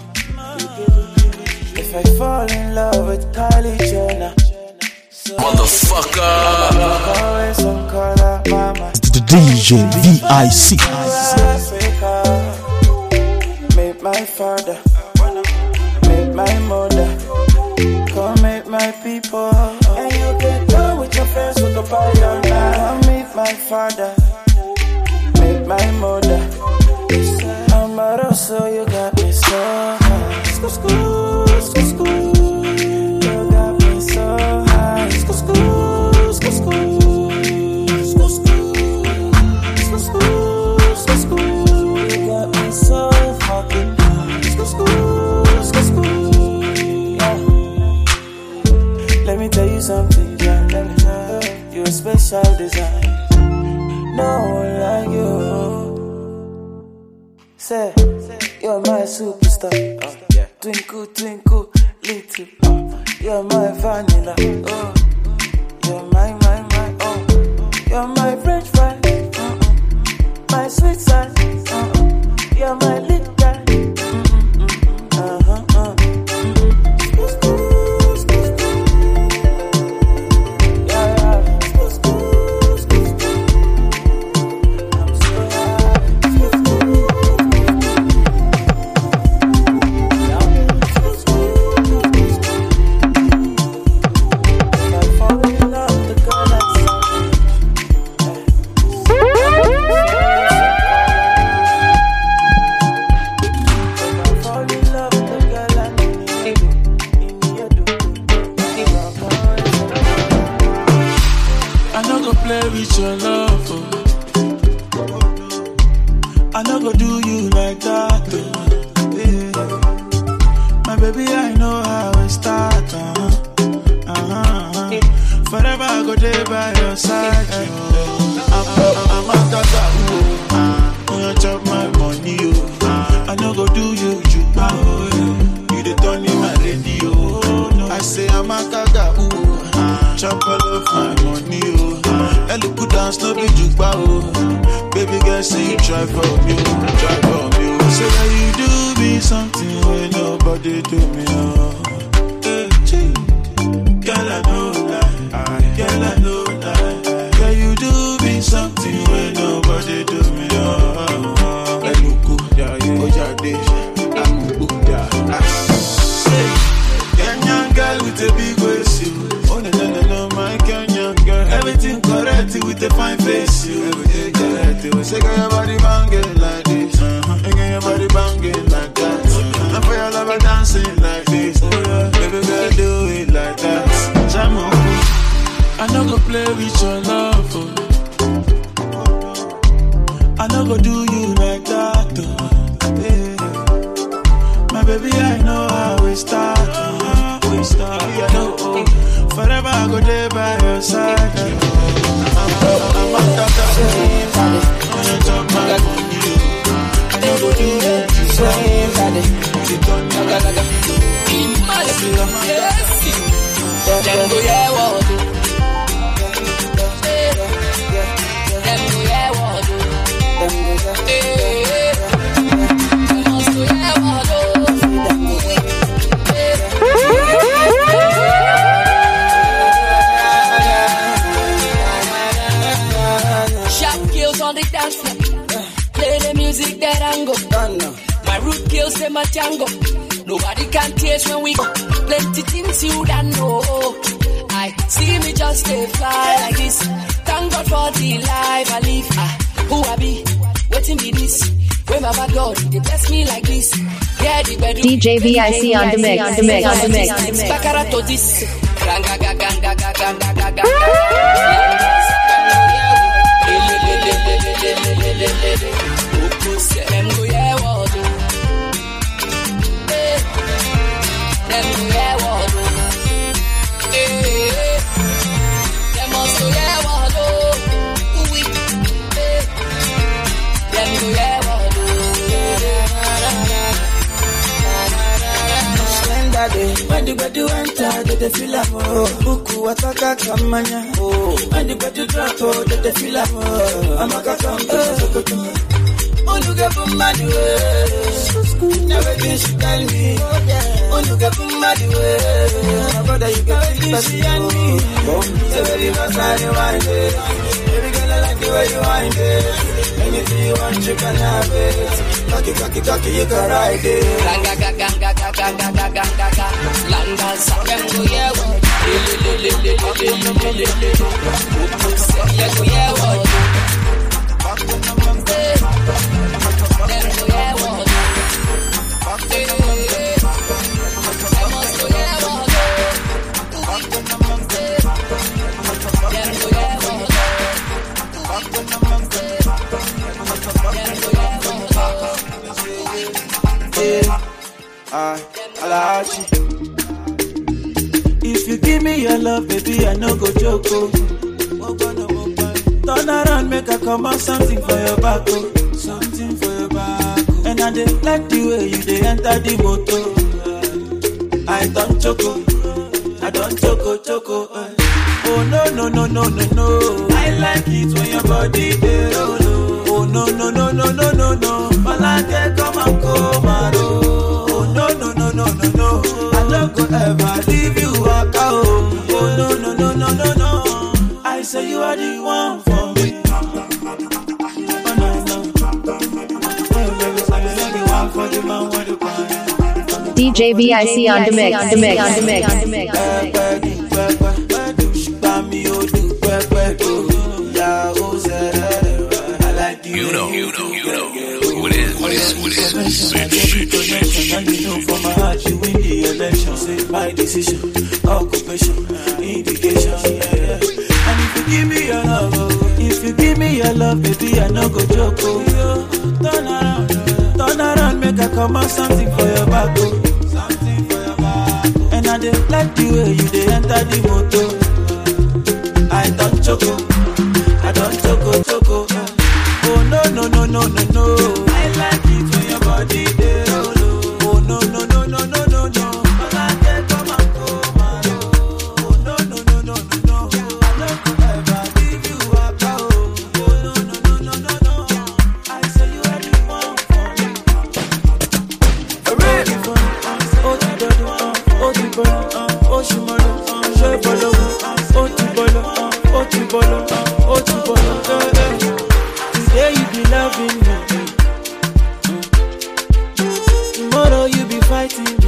If I fall in love with Kylie Jenner, motherfucker, some call her mama. The D J V I C. Africa, meet my father, meet my mother. Come meet my people, and you can go with your friends who can buy your night. Come meet my father, meet my mother. I'm a so you got me so high. School, school, school, school. You got me so high. School, school, school, school. School, school, school, school, school, school. You got me so fucking high. School, school, school, school. Yeah. Let me tell you something, yeah. Let me tell you, you're a special design. No one like you. Say, you're my superstar. Uh, yeah. Twinkle, twinkle, little. Uh, you're my vanilla. Oh, you're my, my, my. Oh, you're my French fry. Uh-uh. My sweet side. Uh-uh. You're my little guy. Mm-mm-mm. Uh-huh, uh. With your love, oh. I never do you like that, oh. Yeah. My baby, I know how it start, uh-huh. Uh-huh. Forever I go there by your side, oh. I'm, I'm, I'm a tata, oh. When you chop my money, oh. I never do you, you, oh. You the turn in my radio, oh. I say I'm a tata, oh. Chop all of my money, oh. And look good dance, no be jukba, oh. Baby girl, say you try for me, try for me, oh. Say that you do me something when nobody do me, oh. Hey, gee. Girl, I know lie, girl, I know lie. Girl, you do me something when nobody do me, oh. Hey, look good, yeah, yeah, oh, yeah, I'm good, yeah. Say, Kenyan girl with a big waist, you. Oh, no, no, no, no, my Kenyan girl. Everything correct with a fine face, you. Everything correct, you. Say, girl, your body banging like this. Uh-huh. And girl, your body banging like that. Uh-huh. And for your lover dancing like this. Oh, yeah. Baby girl, do it like that. Jam on. I no go play with your love, oh. I no go do you like that, oh. Yeah. My baby, I know how we start, oh. We start, yeah, no, oh. Forever I go there by your side. I'm a tata. I'm a tata. I never do that. Them go yeah what do. Them go yeah what do. Them go yeah. Must go yeah what do. Shot kills on the Nobody can taste when we go. Plenty things you don't know. I see me just stay fly like this. Thank God for the life I live. Ah, who I be? Waiting be this. When my bad God, they bless me like this. Yeah, the bedroom. D J V I C on the mix, on the mix, on the mix, on the mix. Baccarat to this. Ganga ganga ganga ganga ganga. Them go yeah what? Them go yeah what? Them must go yeah what? We them go yeah what? Slender day, when the bed you enter, they they feel like oh, Buku wataka kamanya oh, when the bed you drop oh, they they feel like oh, Amaka come oh. Oh, look at my way. Never did she tell me. Oh, look at my way. My brother, you can see me and me. So very much I wind it. Baby girl, I like the way you wind it. Anything you want, you can have it. Cocky, cocky, cocky, you can ride it. Ganga, ganga, ganga, ganga, ganga, ganga. Langa, sakam, go yeah, what? Lili, lili, lili, lili, lili, lili. Yeah, go yeah, what? If you give me your love, baby, I no go joke. Turn around, make I come out something for your back, oh. Something for your back, oh. And I dey like the way you dey enter the motor. I don't choco, I don't choco choco. Uh. Oh no no no no no no. I like it when your body dey roll. Oh no no no no no no no. Malake come and come and roll. Oh no no no no no no. I don't go ever leave you waka oh. Oh no no no no no no. I say you are the one for me. Oh no no. Oh baby, say you are the one for the man with the pan. D J V I C on the mix, on the mix, on the mix, on the mix. You know, you know, you know, what is, what is, what is, shit, shit, shit, shit. And you know for my heart you win the election. Say my decision, occupation, indication, yeah. And if you give me your love, oh, if you give me your love, baby, I no go joke, oh. Turn around, turn around, make I come out something for your back, oh. Something for your back, oh. And I dey like the way you dey enter the motor. I don't choco, I don't choco choco. Oh no no no no no no. I like it when your body dey roll. Oh no no no no no no no. I like it come and come and roll. Oh no no no no no no. I don't go ever leave you up oh. Oh no no no no no no. I say you are the one for me. Ready for oh the bolo, oh the bolo, oh she molo, she bolo, oh the bolo, oh the bolo, oh the bolo. Today you be loving me, tomorrow you be fighting me.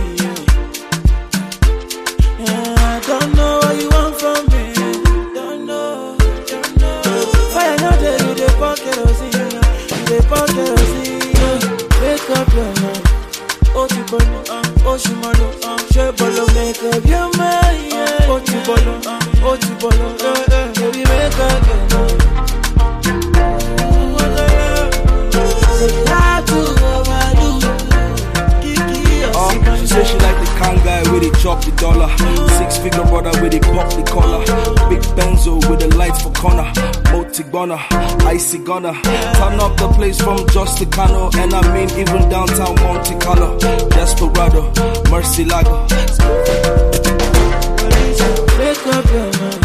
Yeah, I don't know what you want from me. Don't know, don't know. Fire no day, you dey pour kerosene, you dey pour kerosene. Wake up your mind, oh the bolo, oh she molo, she bolo. Make up your mind, yeah. Oh the bolo, oh the bolo, baby make up your mind. Uh, she said she like the kind guy where they chop the dollar. Six figure brother where they pop the collar. Big Benzo with the lights for corner. Motigona, icy gunner. Turn up the place from Justicano. And I mean even downtown Monte Carlo. Desperado, Mercy Lago. Make up your mind.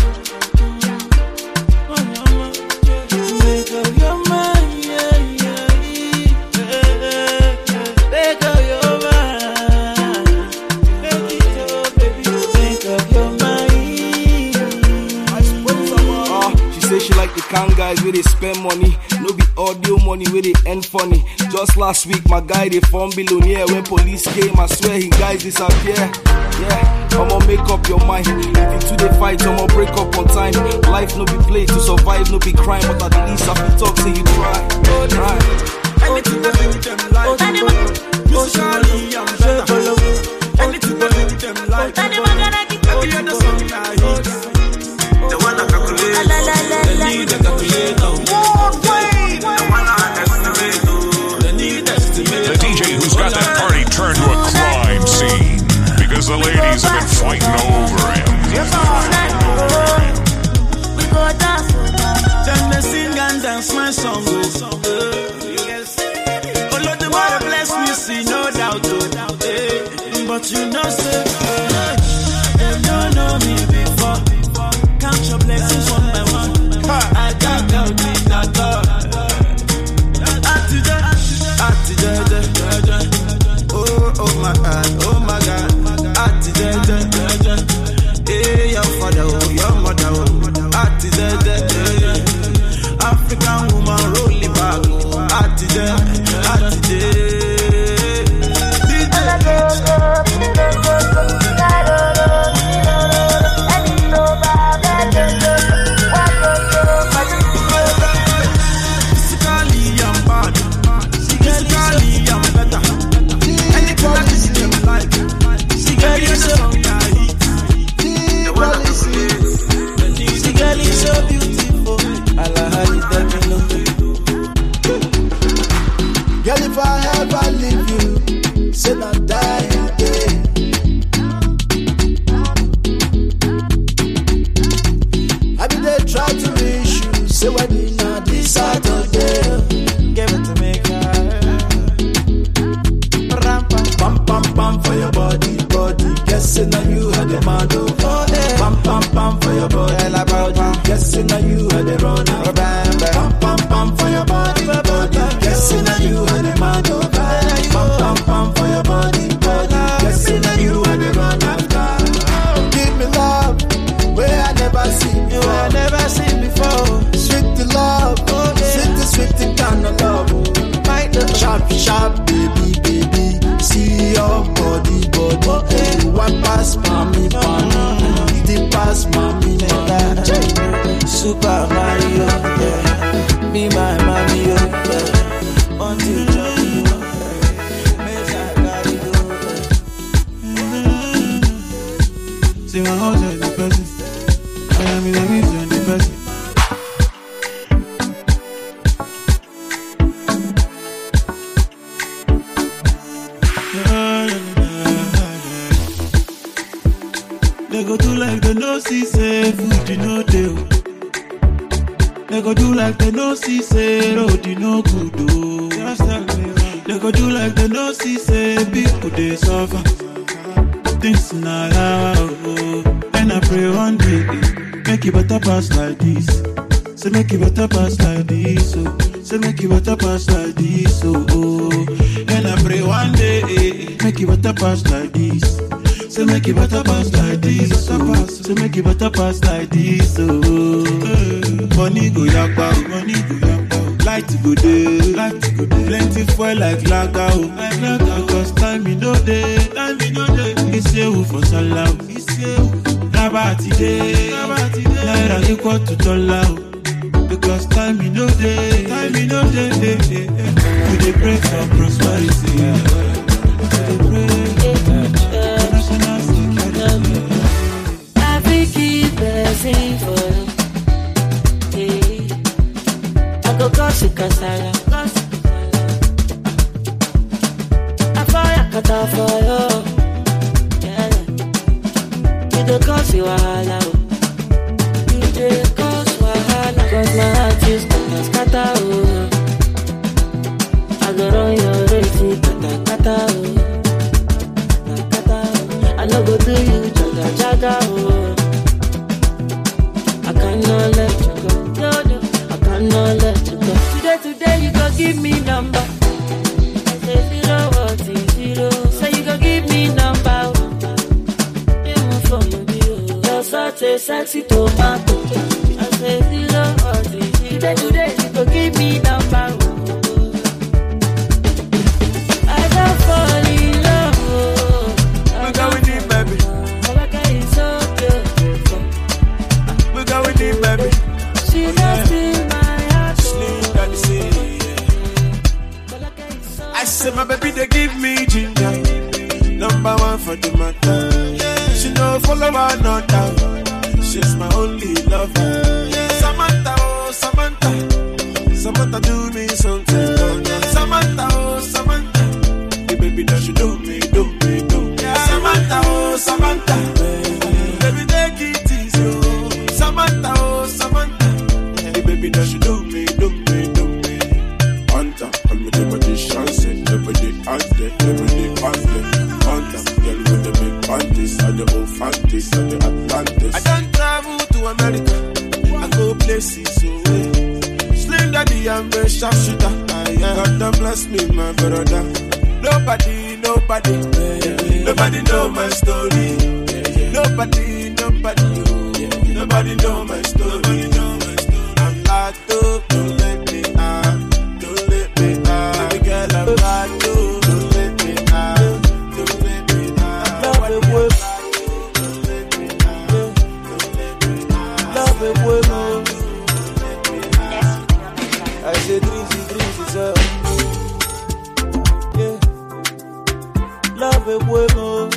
Make up your mind, yeah, yeah, yeah. Make up your mind. Make it up, baby. Make up your mind. Uh, she said she like the kind African guys where they spend money. No be audio money where they end funny. Just last week, my guy they found billionaire. When police came, I swear he guys disappear. Yeah, I'ma make up your mind. If you two they fight, I'ma break up on time. Life no be play, to survive no be crime. But at the least I feel talk say you try. Try. Anything that make them like musically I'm better. Anything that make them like every other song I hit. The one I calculate, the need the calculator. The one I estimate, the need estimate. The D J who's got that party turned to a crime scene because the ladies have been fighting over him. We go dance. Then they sing and dance my song. Oh Lord, the Lord bless me, see no doubt. But you know, sir, they don't know me before. Count your blessings one by one. I got down in that door. Oh, oh my God, oh my God. Hey, your father, oh, your mother, oh. African woman rolling back, oh. Pass like this, oh. Money go yakpa, money go yakpa. Light go dey, light go dey. Plenty fuel like lager, oh. Like lager, because time me no dey, time me no dey. It's you for salah, it's you. Nabati dey, nabati dey. Naira equal to dollar, oh. Because time me no dey, time me no dey. We dey pray for prosperity, we dey pray. Blessing for you. Yeah. I go cause you kasala. I fire cut off for you. Yeah. You don't cause you wahala. You don't cause wahala. Cause my heart is kata kata oh. I go run your race kata kata oh. Kata kata oh. I no go do you jaga jaga oh. I cannot let you go, no, no, I cannot let you go. Today, today, you go give me number. I say zero, what is zero? Say you go give me number. You're such a sexy tomato. I say zero, what is zero? Today, today, she go give me number. I don't fall in love. We go with it, baby. Obaka is so beautiful. We go with it, baby. She oh, just yeah. in my heart. Slim got the city, yeah. I said my baby, they give me ginger. Number one for the matter. Yeah. She no follow her, no doubt. She's my only lover. Yeah. Samantha, oh Samantha, Samantha do me something. Oh, yeah. Samantha, oh Samantha, the baby that she do me, do me, do me. Yeah. Samantha, oh Samantha, baby take it easy. Oh. Samantha, oh Samantha, the baby that she do me, do me, do me. Hunter, call me the magician, say never the answer, never the answer. Hunter, girl with the big panties, and the old fanties, and the Atlantis. I don't travel to America, I go places away. Slim daddy, I'm a sharpshooter. God don't bless me, my brother. Nobody, nobody, nobody know my story. Nobody, nobody, nobody know my story. I'm locked up, don't let me out, don't let me out. Baby girl, I'm locked up, don't let me out, don't let me out. Love it, work. Don't let me out, don't let me out. Love it, work. I say dreams, dreams is up. Yeah. Love it, work.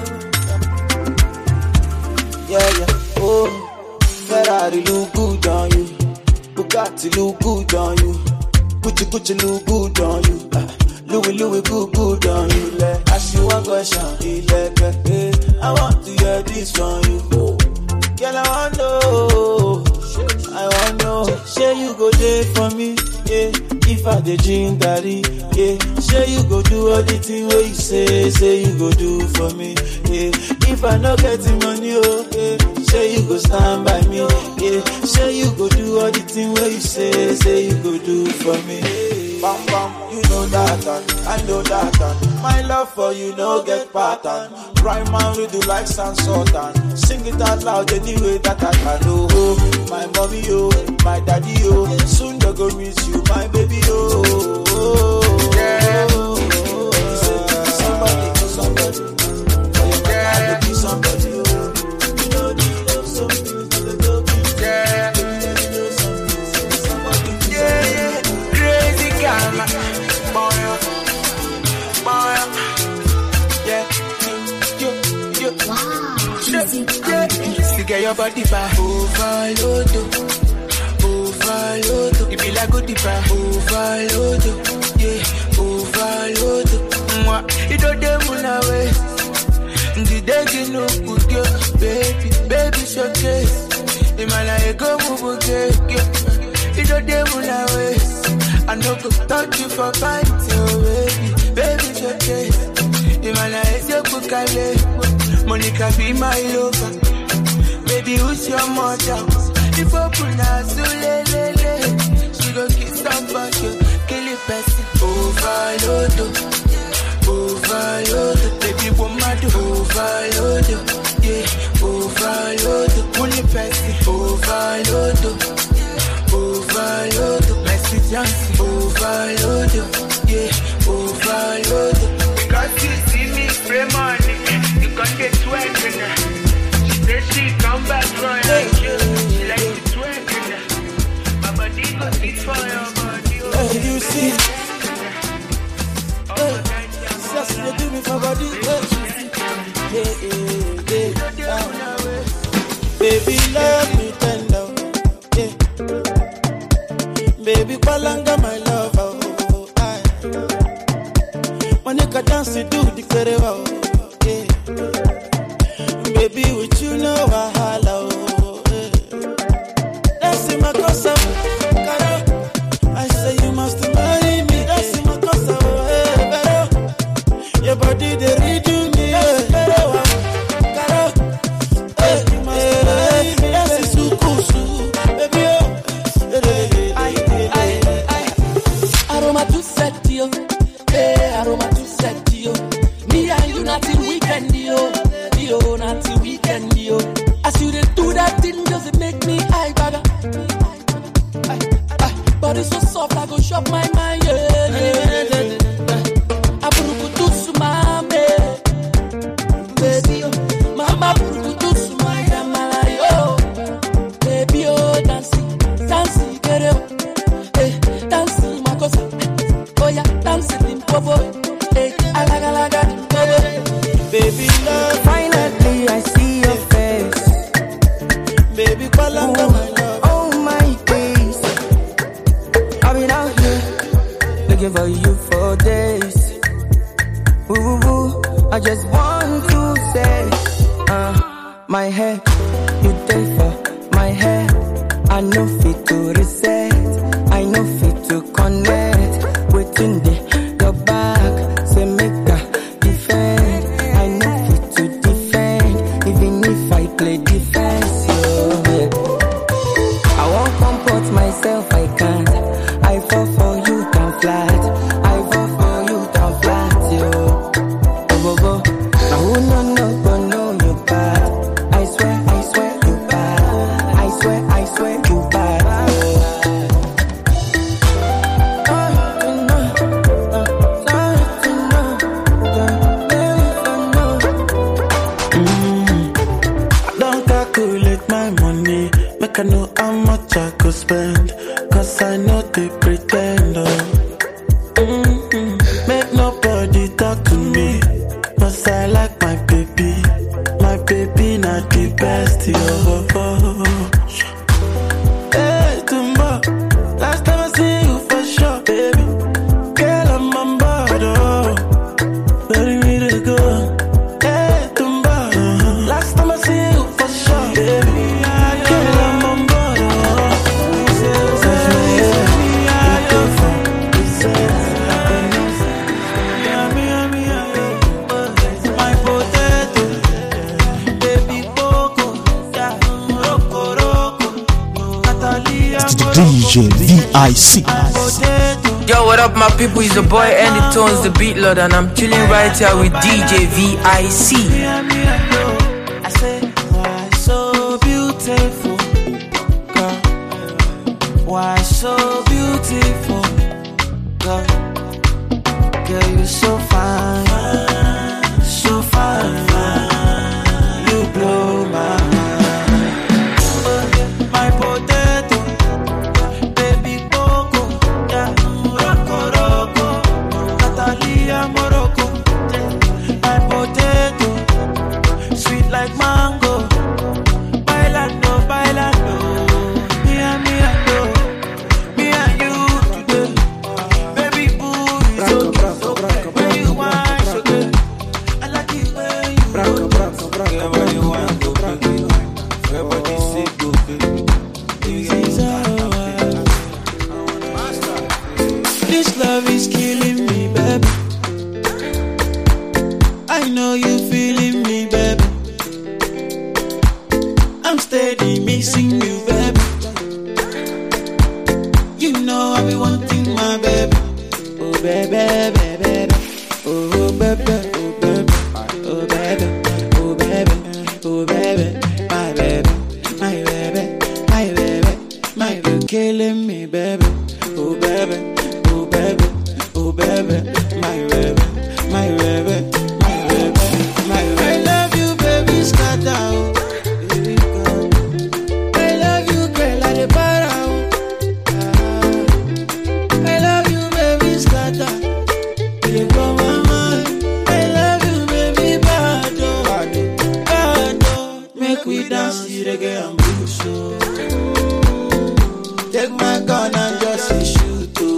Yeah, yeah. Oh, Ferrari look good on you. Bugatti look good on you. Gucci, Gucci look good on you. Uh, Louis, Louis good, good on you. Like, ask you one question, like, hey, I want to hear this from you. Oh. Girl, I want to know. I want to know. Say you go there for me, yeah. If I dey drink daddy, yeah. Say you go do all the thing where you say, say you go do for me, yeah. If I no get the money, okay. Say you go stand by me, yeah. Say you go do all the thing where you say, say you go do for me. Bam bam, you know that and I know that and my love for you no get pattern. Right man we do like San Sultan. Sing it out loud any way that I can. Oh, my mommy oh, my daddy oh, soon they go miss you, my baby oh. Oh, yeah. Oh, somebody, somebody, yeah. Somebody oh. You know the love something to the dog. Yeah. Yeah, yeah. Crazy karma, boy, boy, yeah. You, you, wow. Yeah. Still get your body back. Overload, overload. It be like good back. Overload, yeah. Overload. Mwah. It don't demon away. The day you know good girl, baby, baby showcase. In my life go move again. It don't demon away. I know go touch you for fight, oh baby, baby showcase. In my life you go kale. Monica be my lover. Baby, who's your mother? If I pronounce you, le, le, le. She go kiss somebody, kill it person. Overload, overload. Baby, woman, overload. Yeah, overload. Pull it person, overload. Overload. Messi dancing, overload. Yeah, overload. Because you see me spray money, you got the sweat in her. Then she come back crying like you. She like to twerk in her. My body go eat for your body. Oh, you see? Hey, just they do me for body. Hey, hey, hey, hey. Baby, love me tender. Yeah. Baby, palanga my love. Oh, I. Monica dance to do the kerewa. Yeah. Baby, with you know I holla, oh, eh. That's in my cosa, Caro. I say you must marry me. That's in my cosa, oh, eh, Caro. Your body they redo me, eh, Caro. Caro, eh, you must marry me. That's in Sukusu, baby, oh, eh, I, I, I, aroma to set you, eh, aroma to set you. Me and you not in weekend, yo. Yo, not till weekend, yo. As you did do that thing, does it make me high, baga? be love. Finally, I see your face. Baby, palanga my love. Oh my days, I've been out here looking for you for days. Ooh, ooh, ooh. I just want to say, uh, my hair, you take for my hair. I know fit to reset, I know fit to connect. Waiting there, your back, say make a defend. I know fit to defend, even if I play defense. Yeah. I won't comport myself, I can't. I fall for you, down flat. I fall for you, down flat, yo. Go, go, go. Now who no, no, but know you bad. I swear, I swear you bad. I swear, I swear you bad. Don't calculate my money, make I know how much I could spend. Cause I know they pretend. Oh. Mm-hmm. Make nobody talk to me. Cause I like my baby. My baby not the best. Oh, oh, oh. Hey, Tumba, last time I see you for sure, baby. Girl, I'm on board. Oh. Ready me to go. Hey, Tumba, last time I see you for sure, baby. Girl, I'm on board. Oh. My potato, baby Coco, yeah, Rocco, Rocco, Natalia, D J V I C. Yo, what up, my people? It's the boy Andy Tones, the beat lord, and I'm chilling right here with D J V I C. I say, why so beautiful, girl? Why so beautiful, girl? Girl, you so fine, so fine. You blow my mind. My potato, baby Coco, yeah, Rocco, Rocco, Natalia, Morocco. My potato, sweet like mango, bailando, bailando. Me and me and you, me and you today. Baby boo, it's okay. When you want, it's okay. I like it when you go. Wherever you want, go, baby. Everybody say go, baby. This is alright. This love is killing me, baby. I know you feeling me, baby. I'm steady missing you, baby. You know I be wanting my baby. Oh baby, baby, baby. Oh baby, oh baby, oh baby, oh baby, oh baby, my baby, my baby, my baby, my baby, killing me, baby. Oh baby, oh baby, oh baby, my baby, my baby, my baby, my baby. I love you, baby, scatter. I love you, girl, I dey para. I love you, baby, scatter. You blow my mind. I love you, baby, bado, bado. Make we dance, you reggae and blues. So take my gun and just shoot. Oh.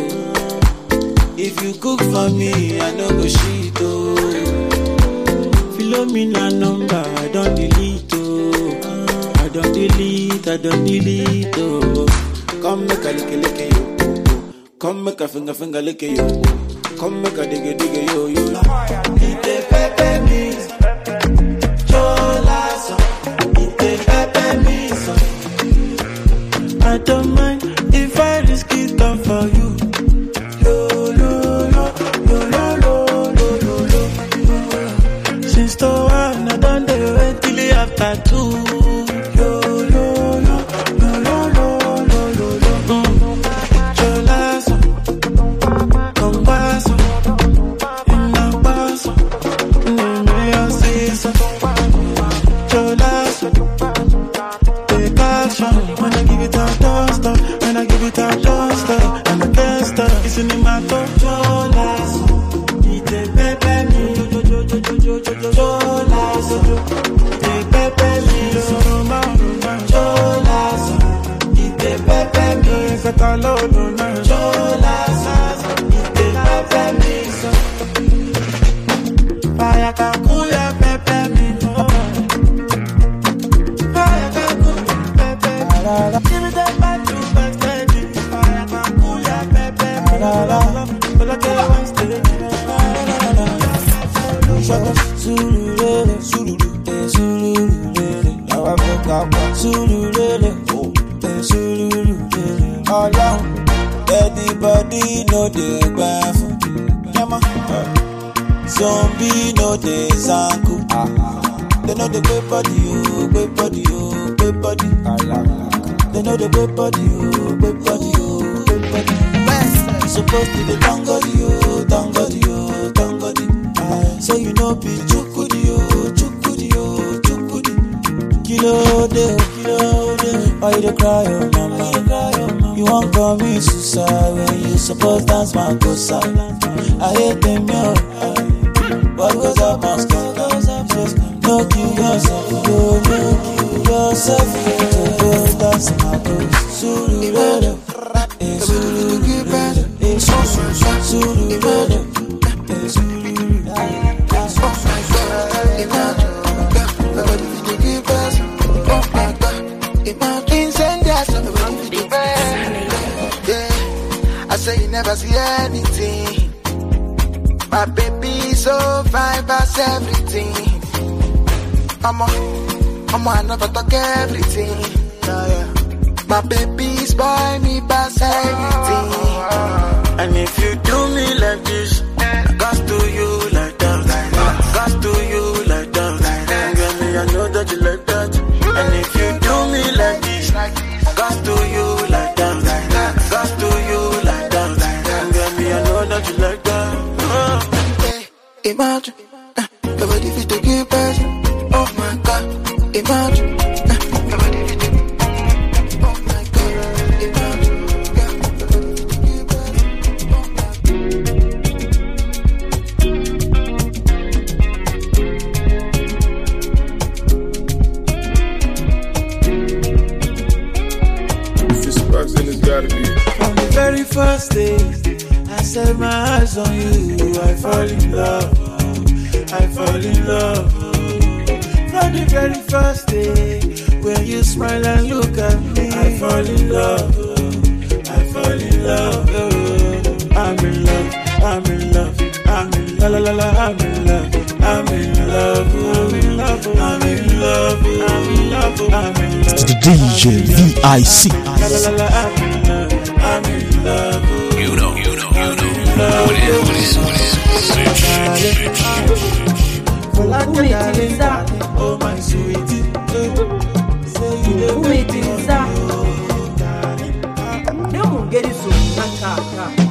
If you cook for me, I no go shit. Oh. Follow me na number, I don't delete. Oh. I don't delete, I don't delete. Oh. Come make a lick a lick yo. Come make a finger finger lick yo. Come make a digga digga yo yo. Eat a pepper me. Chola. Eat a pepper me. I don't mind if I risk it all for you. Lo, lo, lo, lo, lo, lo, lo, lo. Since the one I done the wait till the after two. Lo, lo, lo, lo, lo, lo, lo, lo, lo. Cholazo, con vaso, en la vaso, no me haces. Cholazo, take action when I give it a toast up, when I give it a toast up, and I can't stop. It's in my top. Cholazo, eat a pepper me, jo jo jo jo jo jo jo. Surulere, eh, surulere. Along, everybody know the bath. Yama, zombie know the zanku. They know the good body, oh, good body, oh, good body. They know the good body, oh, good body, oh, good body. You supposed to be tangody, oh, tangody, oh, tangody. So you know be chukudi, oh, chukudi, oh, chukudi. Kilo de, kilo de. Why you dey cry, oh mama? You won't call me suicide when you supposed dance my gosa. I hate them, yo. What goes up must go. No kill yourself, yo, no kill yourself. To go dance my gosa. Surulere, eh, surulere, eh, surulere, eh, surulere. I say you never see anything. My baby so fine past everything. I'm a, I'm a, I never talk everything. Yeah, yeah. My baby's buy me past everything. And if you do me like this, I got to you like that. I got to you like that. And girl, me, I know that you like that. And if you do me like this, I got to you like that. I got to you like that. And girl, me, I know that you like that. Uh. Hey, imagine, uh, nobody fit to give birth. Oh my God, imagine. From the very first day, I set my eyes on you. I fall in love. I fall in love. From the very first day, when you smile and look at me, I fall in love. I fall in love. I'm in love. I'm in love. I'm in la la la la. I'm in love. I'm in love. I'm in love. I'm in love. I'm in love. I'm in love. It's the D J V I C. La la la la. I'm in love. I'm in love. You know, you know, you know. What is, what is, what is? Who is that? Oh my sweetie. Who is that? They won't get it so.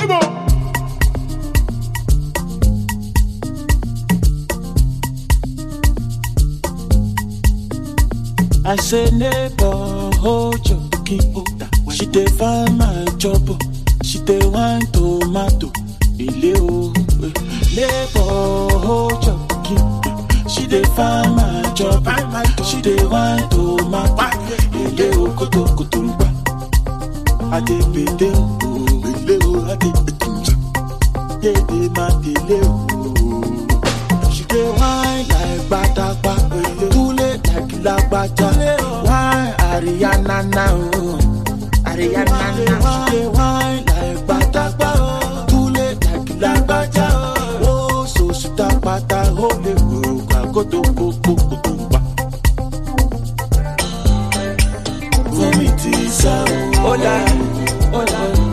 I say neighbor, hold your key. She dey find my trouble. She dey wine tomato. Ileo, neighbor, hold your key. She dey find my trouble. She dey wine tomato. Ileo, koto kotorba. I dey bede o, ileo, I dey betunja. Ye dey matileo. She dey wine like badagba. Tule like lagbaja. Wine Ariana now. Ariana now. She dey wine like badagba. Tule like lagbaja. Oh, so sita pata holy go go to go go go ba. Vomitisa. Hola, hola.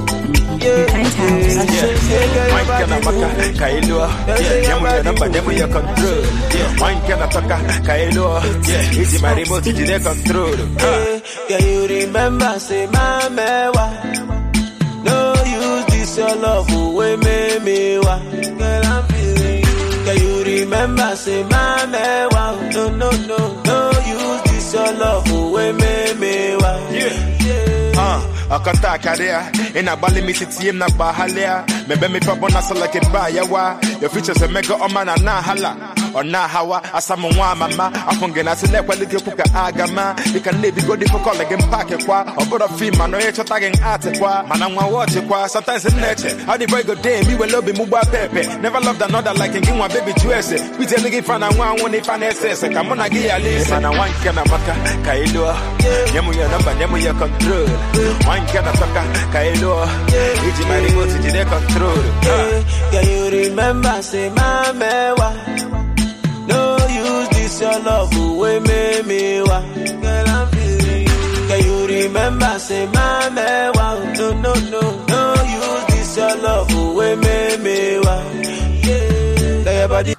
Wine kana maka kailua, yamu ya namba demu ya control. Wine kana toka kailua, easy my remote you dey control. Yeah, you remember say my mewa. No use this your love away me me wa. Girl I'm feeling you. Yeah, you remember say my mewa. No no no no use this your love away me me wa. Yeah. Uh, akata karia ina bali misiti na bahalia mebe mi pabo na sala ke ba yawa your features a mega o mana na hala ona hawa asamu nwa mama afunge na sele quality kuka agama you can live go di ko legem pack kwa obodo film no ye chota gen art kwa mana nwa watch kwa sometimes in nature how the boy go dey me we love mu ba pepe never loved another like ngin wa baby juice we tell nigga fan nwa won if an ss come on gi ya listen mana wan kana maka kailo nyamu ya namba nyamu ya control wan kana toka kailo iji my remote you dey control yeah you remember say my mewa. No use this your love away me me wa. Girl I'm feeling say my man, wow, no, no, no, no, use this your love away, me, me, wow, yeah, let your body.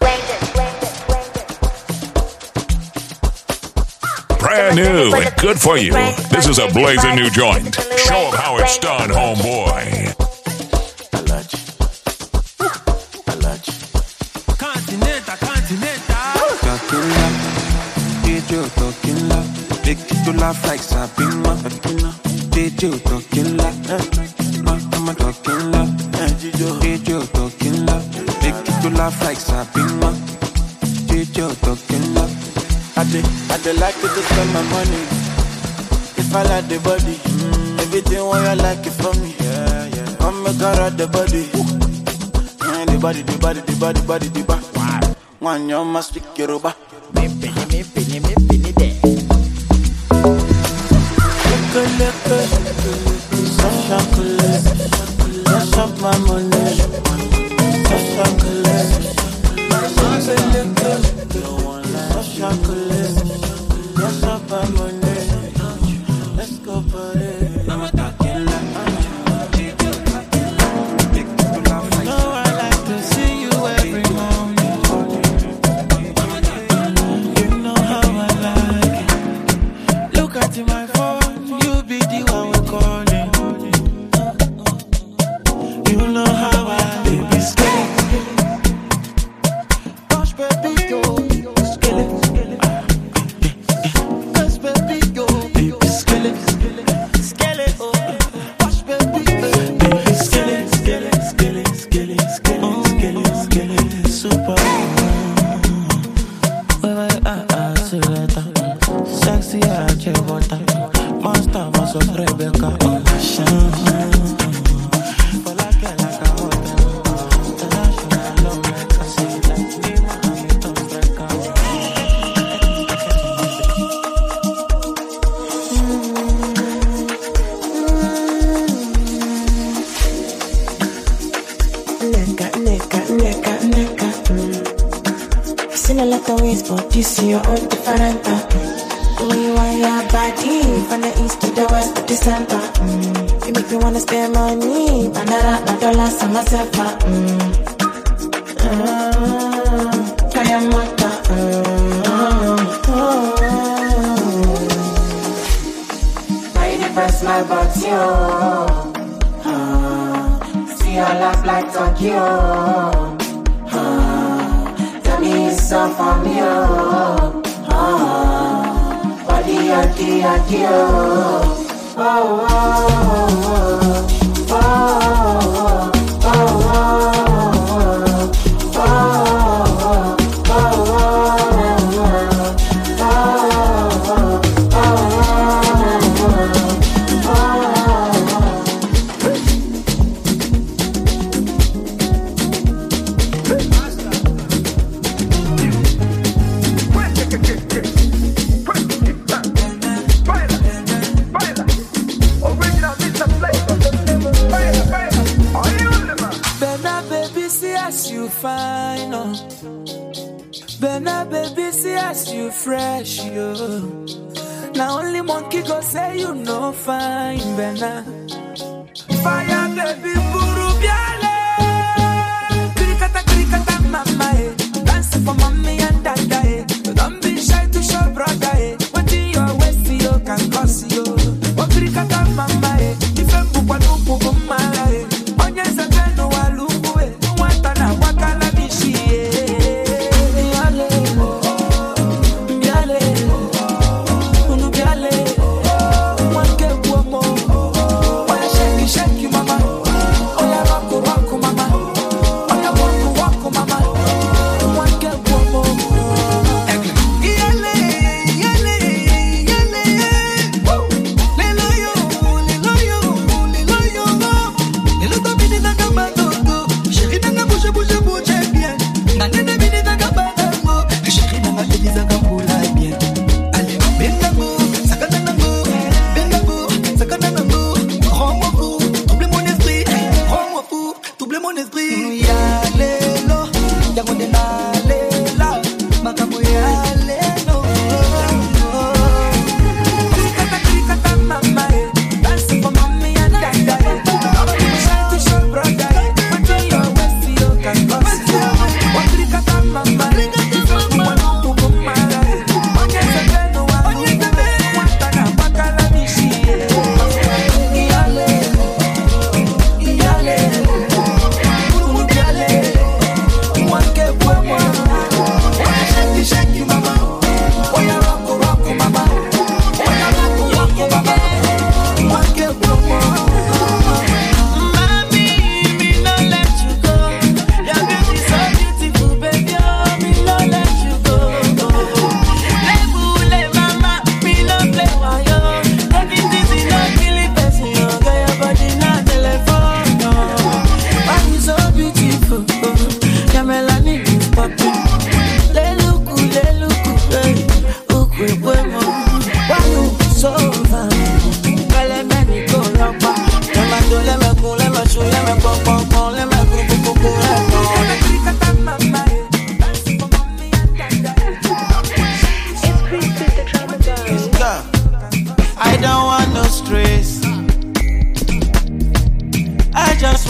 Brand new and good for you. This is a blazing new joint. Show them how it's done, homeboy. Continental, continental. Talking love, did you talking love? Make you laugh like Sabina. Did you talking love? I'm a talking love. Did you talking love? Make you laugh like Sabina. Did you talking love? I dey, I dey like it to spend my money. If I like the body, mm. everything what you like it for me. Yeah, yeah. Come make her out the body. Yeah, the body, the body, the body, body, the body. Wow. One you must speak Yoruba. Me penny, me penny, me penny there. Look, look, look, so chocolate, so up my money, so chocolate, so look, look. Chocolate, let's up our money. Let's go party. I'm a talking like no, I like to see you every morning. You know how I like it. Look at my phone, you be the one we're calling. You know how I be scared. Push baby, go. But this year all different. The way you want your body, from the east to the west to the center. Mm. You make me wanna spend money, but not not dollars on myself. Mm. Mm. Try your mother. Why you press my body? Oh. See your laugh like Tokyo. So for me, oh, oh, body, yaki, yaki, oh, oh, oh, oh, oh, oh, fresh, yo. Now only monkey go say you no fine, Bena. Fire, baby, buru biale. Krikata, krikata, mama, eh. Dance for mommy and dada, eh. Don't be shy to show brother, eh. What in your waist, you can cause you. What krikata, mama, eh. If I'm pukwa, no pukwa, mama, eh. Onye zebe no walubu, eh. Watana, wakala, bishi, eh.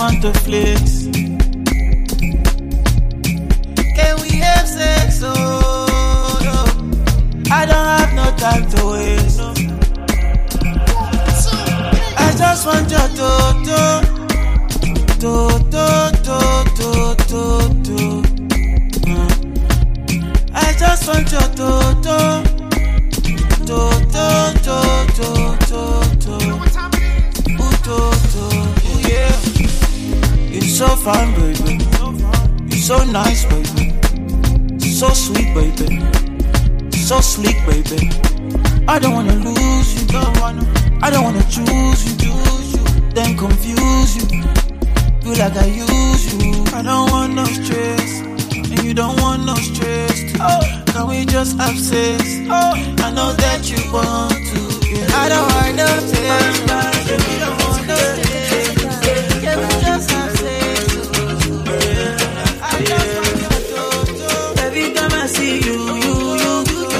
want to flex. Can we have sex? Oh, no. I don't have no time to waste. No. I just want your toto. Toto, toto, toto. I just want your toto. Toto, toto, toto. Toto, yeah. You're so fine, baby. You're so nice, baby. So sweet, baby. So sleek, baby. I don't wanna lose you. Don't wanna. I don't wanna choose you. Choose you. Then confuse you. Feel like I use you. I don't want no stress, and you don't want no stress too. Oh, can we just have sex? Oh, I know that you want to. Yeah. I don't want no stress, but you don't want no stress. Can we just have sex? Yeah. I just want your toto. Every time I see you, you, you,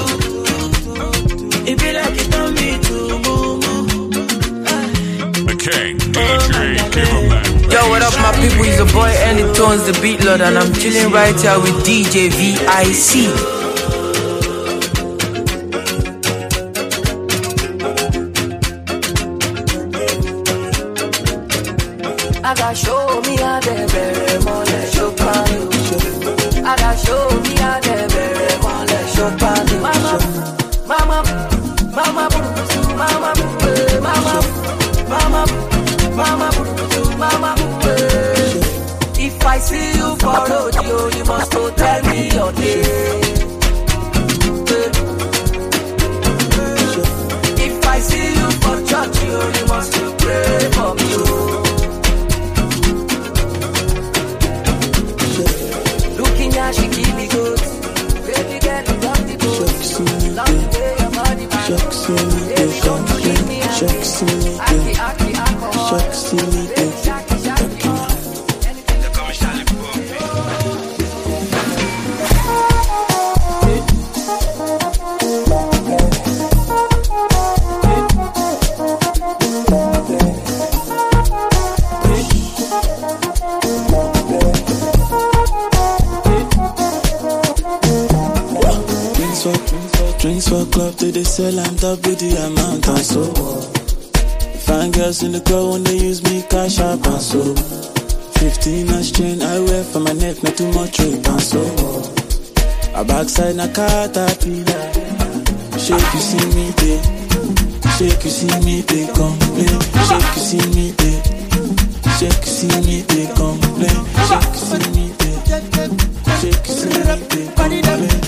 you, it be like you told me to move. The King D J, give him that. Yo, what up, my people? It's a boy, Andy Tones, the beat lord, and I'm chilling right here with D J V I C. I got show me how they bury money, show party. I got show me how they bury money, show party. Mama, mama, mama, mama, mama, mama, mama, mama. If I see you for rodeo, you must go tell me your name. If I see you for church, you must pray for me. Looking at she give me good. Baby girl, you got the good. Love the way your body moves. Baby, don't forgive me. Aki, aki, alcohol. Baby, shaki, shaki. Drinks for club till they sell and top with the amount and so. Fine girls in the crowd when they use me cash up and so. Fifteen inch chain I wear for my neck, not too much rape and so. A backside na caterpillar. Shake you see me there, shake you see me there, complain. Shake you see me there, shake you see me there, complain. Shake you see me there, shake you see me there, complain.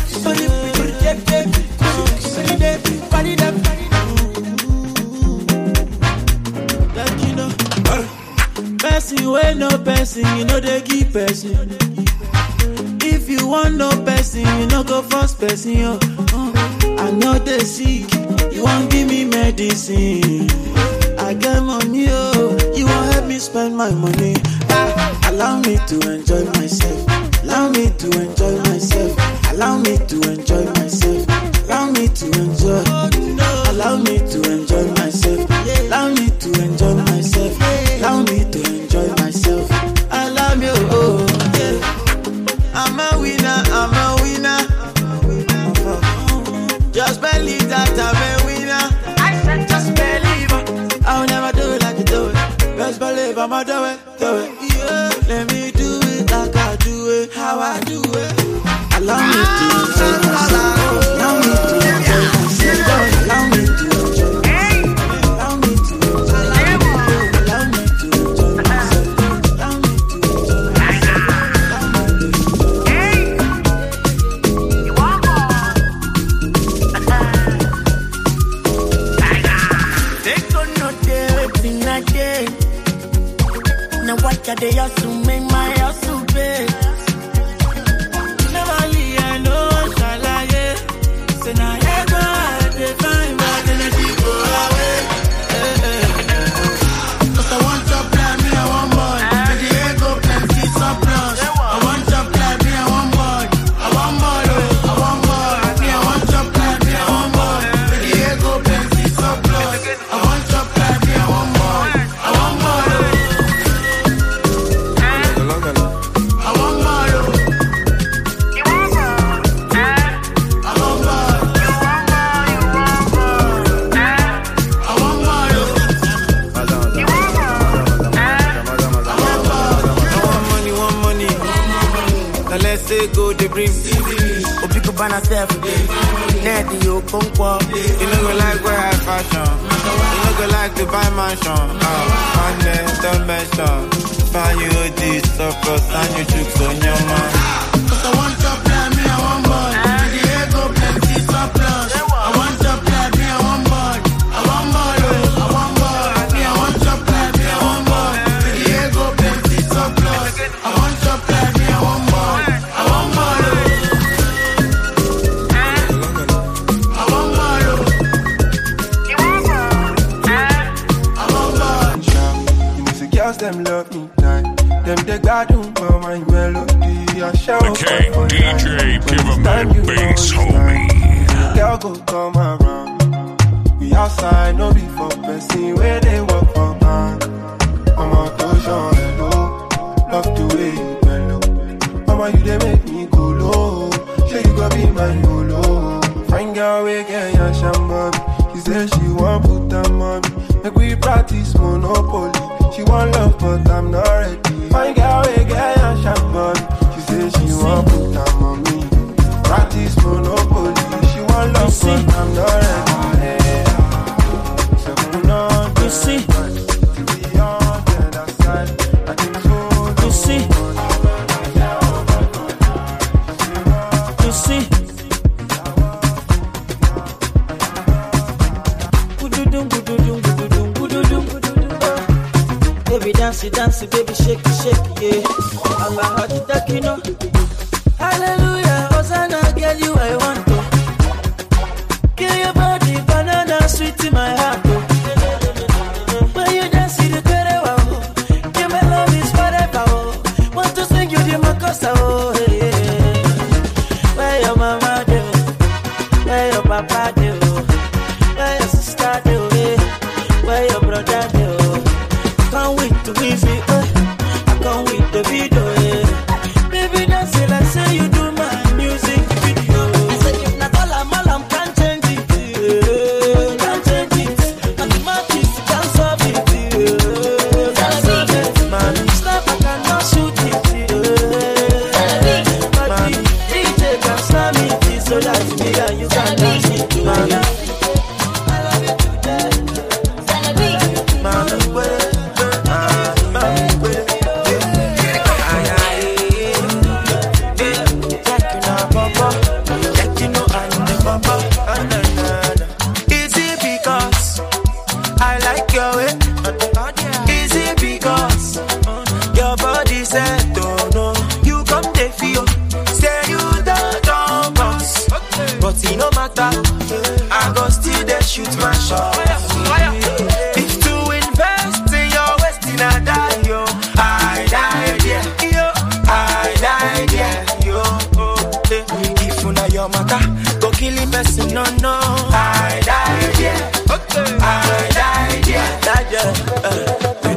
Person wey no person, you know they give person. If you want no person, you know go first person. Yo. Uh, I know they sick, you won't give me medicine. I get money, oh, you won't help me spend my money. Ah, allow me to enjoy myself. Allow me to enjoy myself. Allow me to enjoy myself. Allow me to enjoy. Allow me to enjoy myself. Allow me to enjoy myself. Allow me to enjoy myself. I love you, oh yeah. I'm a winner, I'm a winner. Just believe that I'm a winner. I said just believe it. I'll never do it like you do it. Just believe I'ma do it, do it. Yeah. Let me do it like I do it, how I do it. Allow me to enjoy myself. Allow me to enjoy myself. Allow me to enjoy myself. Allow me to enjoy myself. Allow me to enjoy myself. Allow me to enjoy myself. Hey, you want more? They don't know everything I did. Now what are they also make my house so big? myself. Netty, you come walk. You know go like wear high fashion. You know go like to buy mansion. Ah, and then don't mention. Find you this surplus and you jukes on your man. Cause I want to play me, I want ball. The ego plenty surplus. I want to play me, I want ball. I want ball, I want ball. Me, I want to play me, I want ball. The ego plenty surplus. I want to play me, I want ball. I want ball. I want ball. I want ball. You know, the girls them love me. Them they got on my melody. I shout okay, D J, give him that bass, homie. Girl go come around. We outside, no be for person where they walk for man. I'm out to show hello. Love the way you mellow. Mama, you they make me go low. Say you gon' be my lolo. Fine girl, we get your shambab. She say she want put them on me. Make we practice monopoly. She want love, but I'm not ready. My girl, we get your shambon. She say she want put time on me. Practice monopoly. She want love, but I'm not ready. So put on the see. Beyond the other side, I can hold you see. You see. Gududum, gududum, gududum, gududum, gududum. Baby dance, dance, baby shake, shake, yeah. Allah hot that you know. Hallelujah, Hosanna, girl, you I want to. Give your body banana sweet in my heart. Oh. When you dance, you the better wow. Give me love is forever. Oh. Want to sing you the makosa. Oh, hey, hey. Where your mama do? Where your papa do? Where your sister do? Hey. Where your brother do? Can't wait to visit, uh, I can't wait to video, yeah. Baby, dance it like say you do my music video. I said if not all I'm all I'm can't change it, yeah. Can't change it. Mathematics can't solve it, yeah. Can't solve it, man. Snap I cannot shoot it, yeah. But the D J can slam it, so that me and you can dance it, man. I love you today, man. Well. I go still there shoot my shot. If to invest in your Westin, I die, yo. I die, yeah, yo. I die, yeah, yo. Oh, eh. If you know your matter, go kill him, person, no, no. I die, yeah. Okay. I die, yeah. Die, yeah. Uh.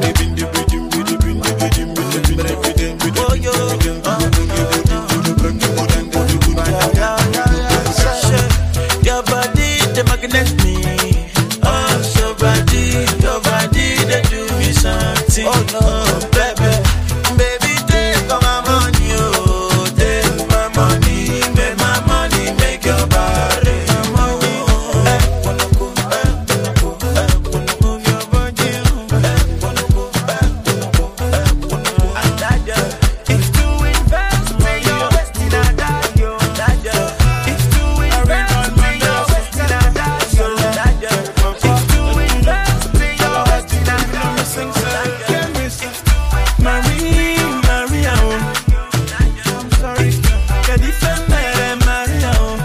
Oh, yo. Your body, they magnet me. Oh, your body, your body, they do me something. Oh no, baby, baby, take all my money, oh, take my money, make my money, make your body. Eh, wanna go, eh, wanna go, eh, wanna move your body, eh, wanna go, eh, wanna go, eh, wanna go. I die, yeah. If to invest in your Westin, I die, yo, die, yeah. If to invest in your Westin, I die, yo, die, yeah. If to invest in your Westin, I die, sing, sing, Marie, Maria, oh. I'm sorry, can you defend me, Maria, oh.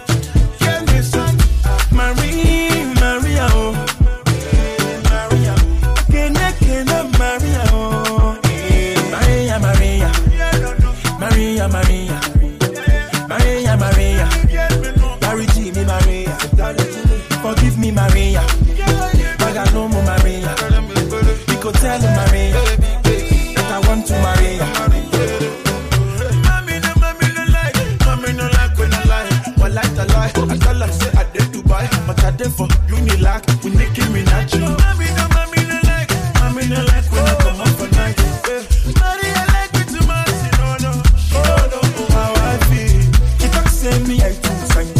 Marie, Maria, oh. Maria, can I, can I, Maria, oh. Maria, Maria, Maria, Maria, Maria, Maria, Mary G, me Maria, forgive me Maria, I got no more Maria, you could tell him Maria, that I want to Maria. Mommy no, mommy no like, mommy no like when I lie, well like the lie, I tell her say I did Dubai, but I did for Unilag, we Nicki Minaj. Mommy no, mommy no like, mommy no like when I come up for night. Maria like me too much, you know no, she don't know how I feel. If I say me I too fine,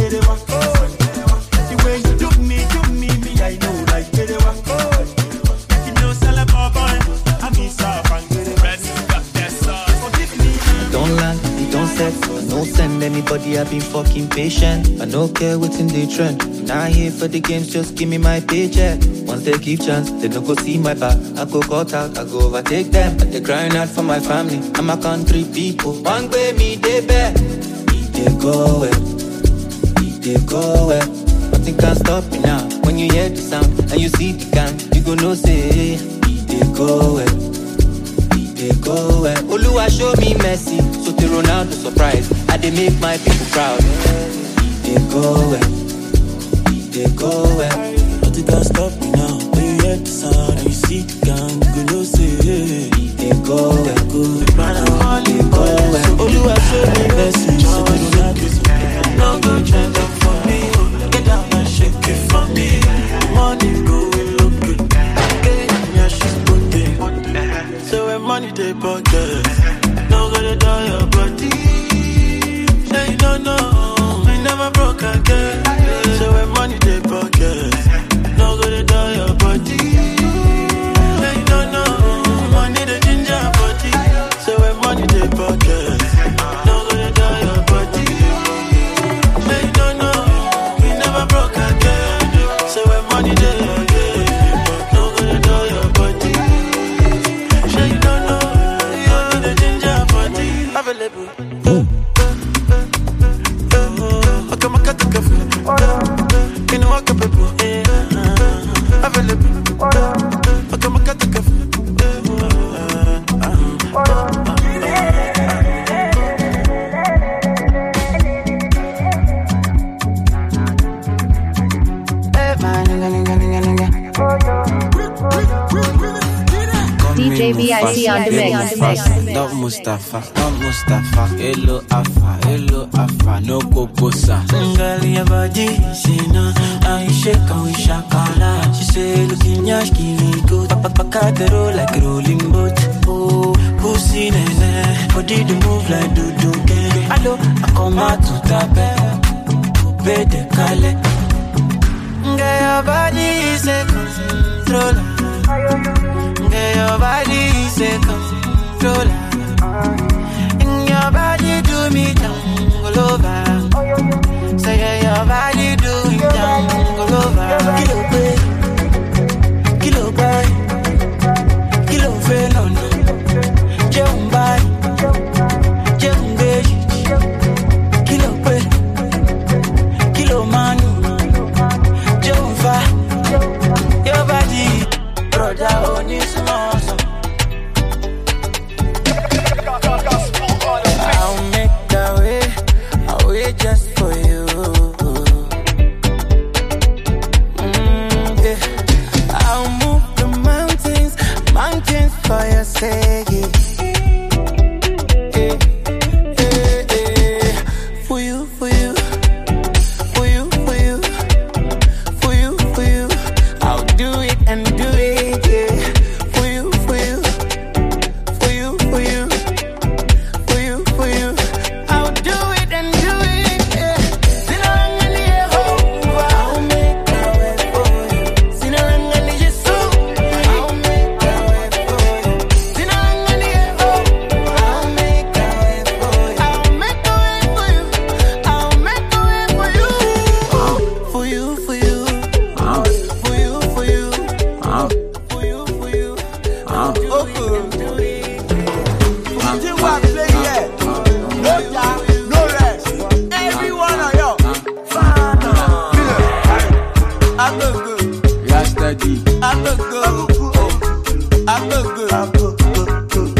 lately I've been fucking patient. I no care what's in the trend. Now here for the games, just give me my paycheck. Once they give chance, they don't go see my back. I go cut out, I go overtake them. But they crying out for my family and my country people. One way me they bet, they go well, they go well. Nothing can stop me now. When you hear the sound and you see the gang, you go know say, they go well, they go well. Oluwa show me mercy, so the Ronaldo surprise. I they make my people proud. They go well, they go well. Nothing can stop me now. When you hear the sound and you see the gang, you go know say, they go well, go well, they go well. Oluwa show me mercy, so the Ronaldo surprise. No go change up for me. Get down and shake it for me. Money going look good. Get your shit put it. So when money they pocket, no gonna die your body. Say you don't know, we never broke again. So when money they pocket, no gonna die your body. Say you don't know, money the ginger body. So when money they pocket, no gonna die your body. Say you don't know, we never broke again. So when money they again, no gonna die your body. Say you don't know, money the ginger body. Available. D J V I C on the mix. Love Mustafa, love Mustafa. Hello Afa, hello Afa, no Kokosa. Girl, your body, she know I shake and we shakala. She say, looking yash, give me good. Papa, papa, the roll like a rolling boat. Oh, pussy, nene. Body to move like do do gang. Hello, I come out to tape. Pay the kale. Girl, your body is a controller. Girl, your body is a controller. And your body do me jungle over. Say yeah, your body do me jungle over. Kilo pay, kilo buy, kilo felon. Jump buy, jump gauge. Kilo pay, kilo man. Jump far, your body, brother, on his muscle. I'll make a way, a way just for you. Mm, yeah. I'll move the mountains, mountains for your sake. Yeah, yeah, yeah. For you, for you, for you, for you, for you, for you. I'll do it and do it, yeah. For you, for you, for you, for you. For you, for you, I'll do it and do it, yeah. Sinarangani Yehova, I'll make a way for you. Sinarangani Yesu, I'll make a way for you. Sinarangani Yehova, I'll make a way for you. I'll make a way for you. I'll make a way for you. For you, for you, for you, for you, for you, for you. I'll do it and do it. Still want to play yet? No time, no rest. Everyone on yo. I look good. Yesterday, I look good. I look good. I look good.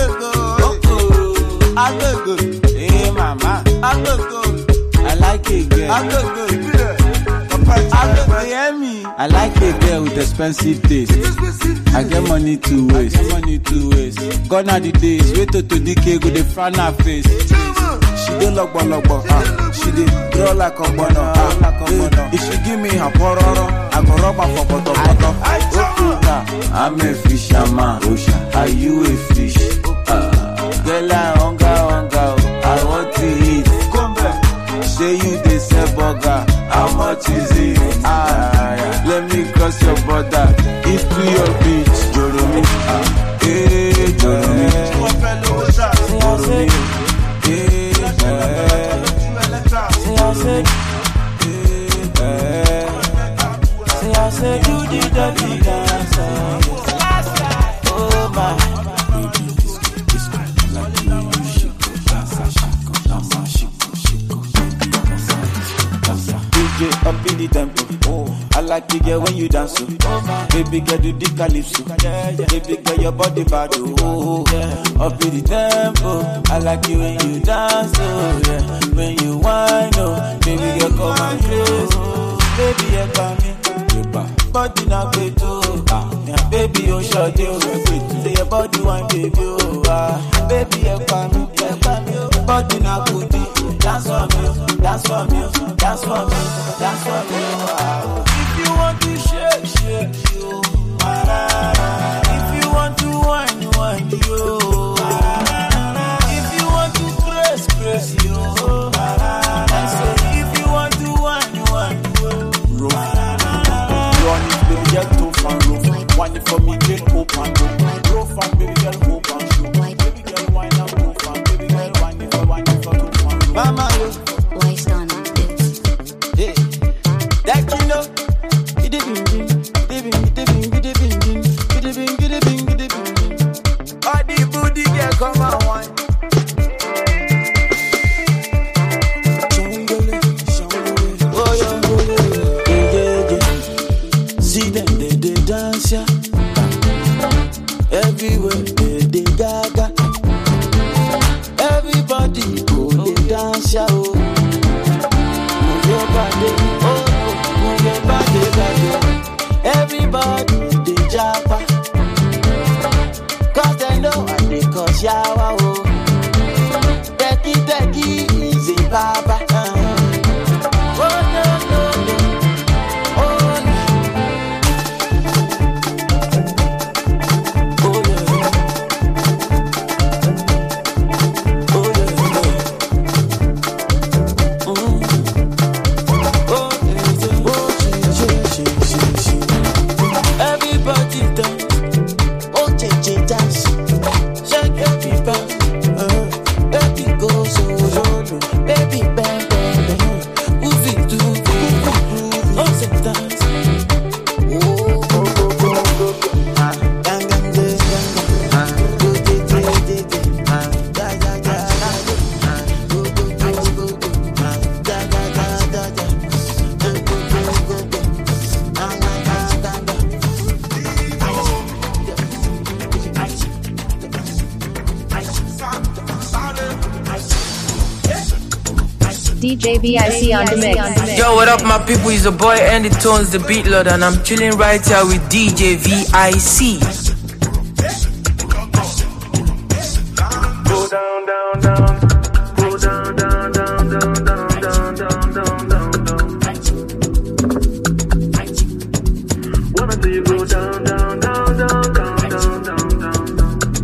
I look good. hey mama, I look good. I like a girl. I look good. I look good. Hear me. I like a girl with expensive taste. I get money to waste, get money to waste. Gone are the days, wait to D K go the front her face. She dey lock lock ah. She dey draw like a bono, ah. Hey, if she give me her pororo, I go rub her for bottom bottom. I'm a fisherman, ocean. Are you a fish? Uh, girl, I hunger, hunger. I want to eat. Come back. Say you dey sell burger. How much is it? Ah, yeah. Let me cross your border. If to your beach, Joromi. Ah, hey, Joromi. Joromi. Hey, say do the dirty dance. Oh my. D J up in the tempo. Oh, I like the girl when you dance. Oh, baby girl do the calypso. Baby girl your body bad. Oh, yeah. Up in the tempo. I like you when you dance. Oh, yeah. When you whine. Oh, baby girl come and close. Baby you come in. Body na beto. Yeah, baby you short you. Say your body one baby. Oh, ah. Baby you come in. Body na goodie. Dance for me, dance for me, dance for me, dance for me. Wow. If you want to shake, shake you. If you want to whine, whine you. If you want to press, press you. I say, if you want to whine, whine you. Run it, baby girl, tough and rough. Whine it for me, get up and rough. Rough and baby girl, hope and show. Baby girl, whine and rough and baby girl, whine it for, whine it for tough and rough. Mama, yo. Why is not this? Yeah. That you know. Giddy bing bing. Giddy bing, giddy bing, giddy bing bing. Giddy bing, giddy bing, giddy bing bing. All the booty girl come and wine. Shongole, shongole. Oh yeah, yeah, yeah, yeah. See them, they, they dance, yeah. Everywhere, they, they gaga. Everybody go, they dance, yeah, oh. Move your body, oh, move your body, body. Everybody, they japa. Cause they know what they cause yawa, oh. Teki, teki, easy, baba. Oh, no, no, no. Oh, no. Oh, yeah. Oh, yeah. Everybody dance, oh J J dance, shake your people, uh, baby go so solo, baby bang bang bang, move it to move, oh say dance, oh go go go go, ah gang gang gang gang, ah go J J J J, ah da da da da, ah go go go go go, ah da da da da da, go go go go go, ah da da da da. D J V I C on the mix. Yo, what up, my people? It's a boy Andy Tones, the beat lord, and I'm chilling right here with D J V I C. Go down, down, down. Go down, down, down, down, down, down, down, down, down, down. Wanna see you go down, down, down, down, down, down, down, down, down.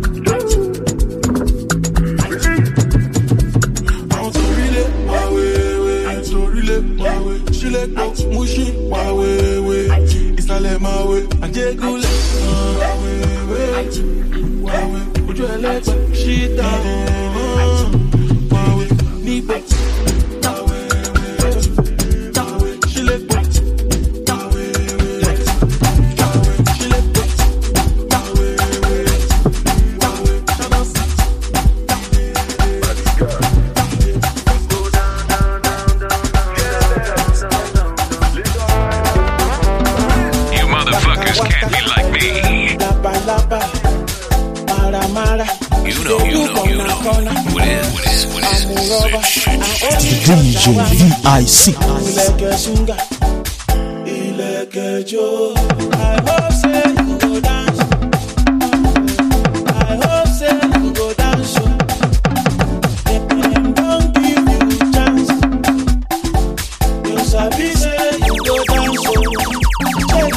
I'm so really my way, way. So really my way. She let go, mushy my way, way. It's not let my way. I just go let my way, way. My way. Would you let she down? My way, need back. My way, way. My way, she let go. My way, way. My way, she let go. My way, way. My way, shut up. You motherfuckers can't be like me. Lapa, lapa. Mara, mara. You know, you know, you know. What is, what is, what is, this shit? D J V I C. Ileke sunga, ileke jo. I hope say you go dance. I hope say you go dance. If them don't give you chance, you sabi say you go dance. Check.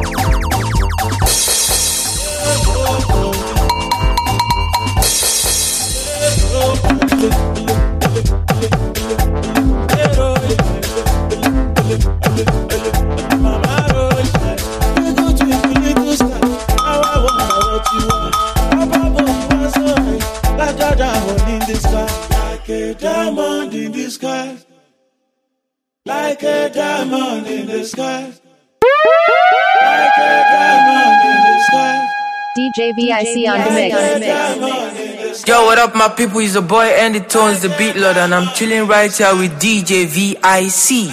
Like a diamond in the sky, like a diamond in the sky. D J V I C on the mix. Yo, what up, my people? It's a boy Andy Tones, the beat lord, and I'm chilling right here with D J V I C.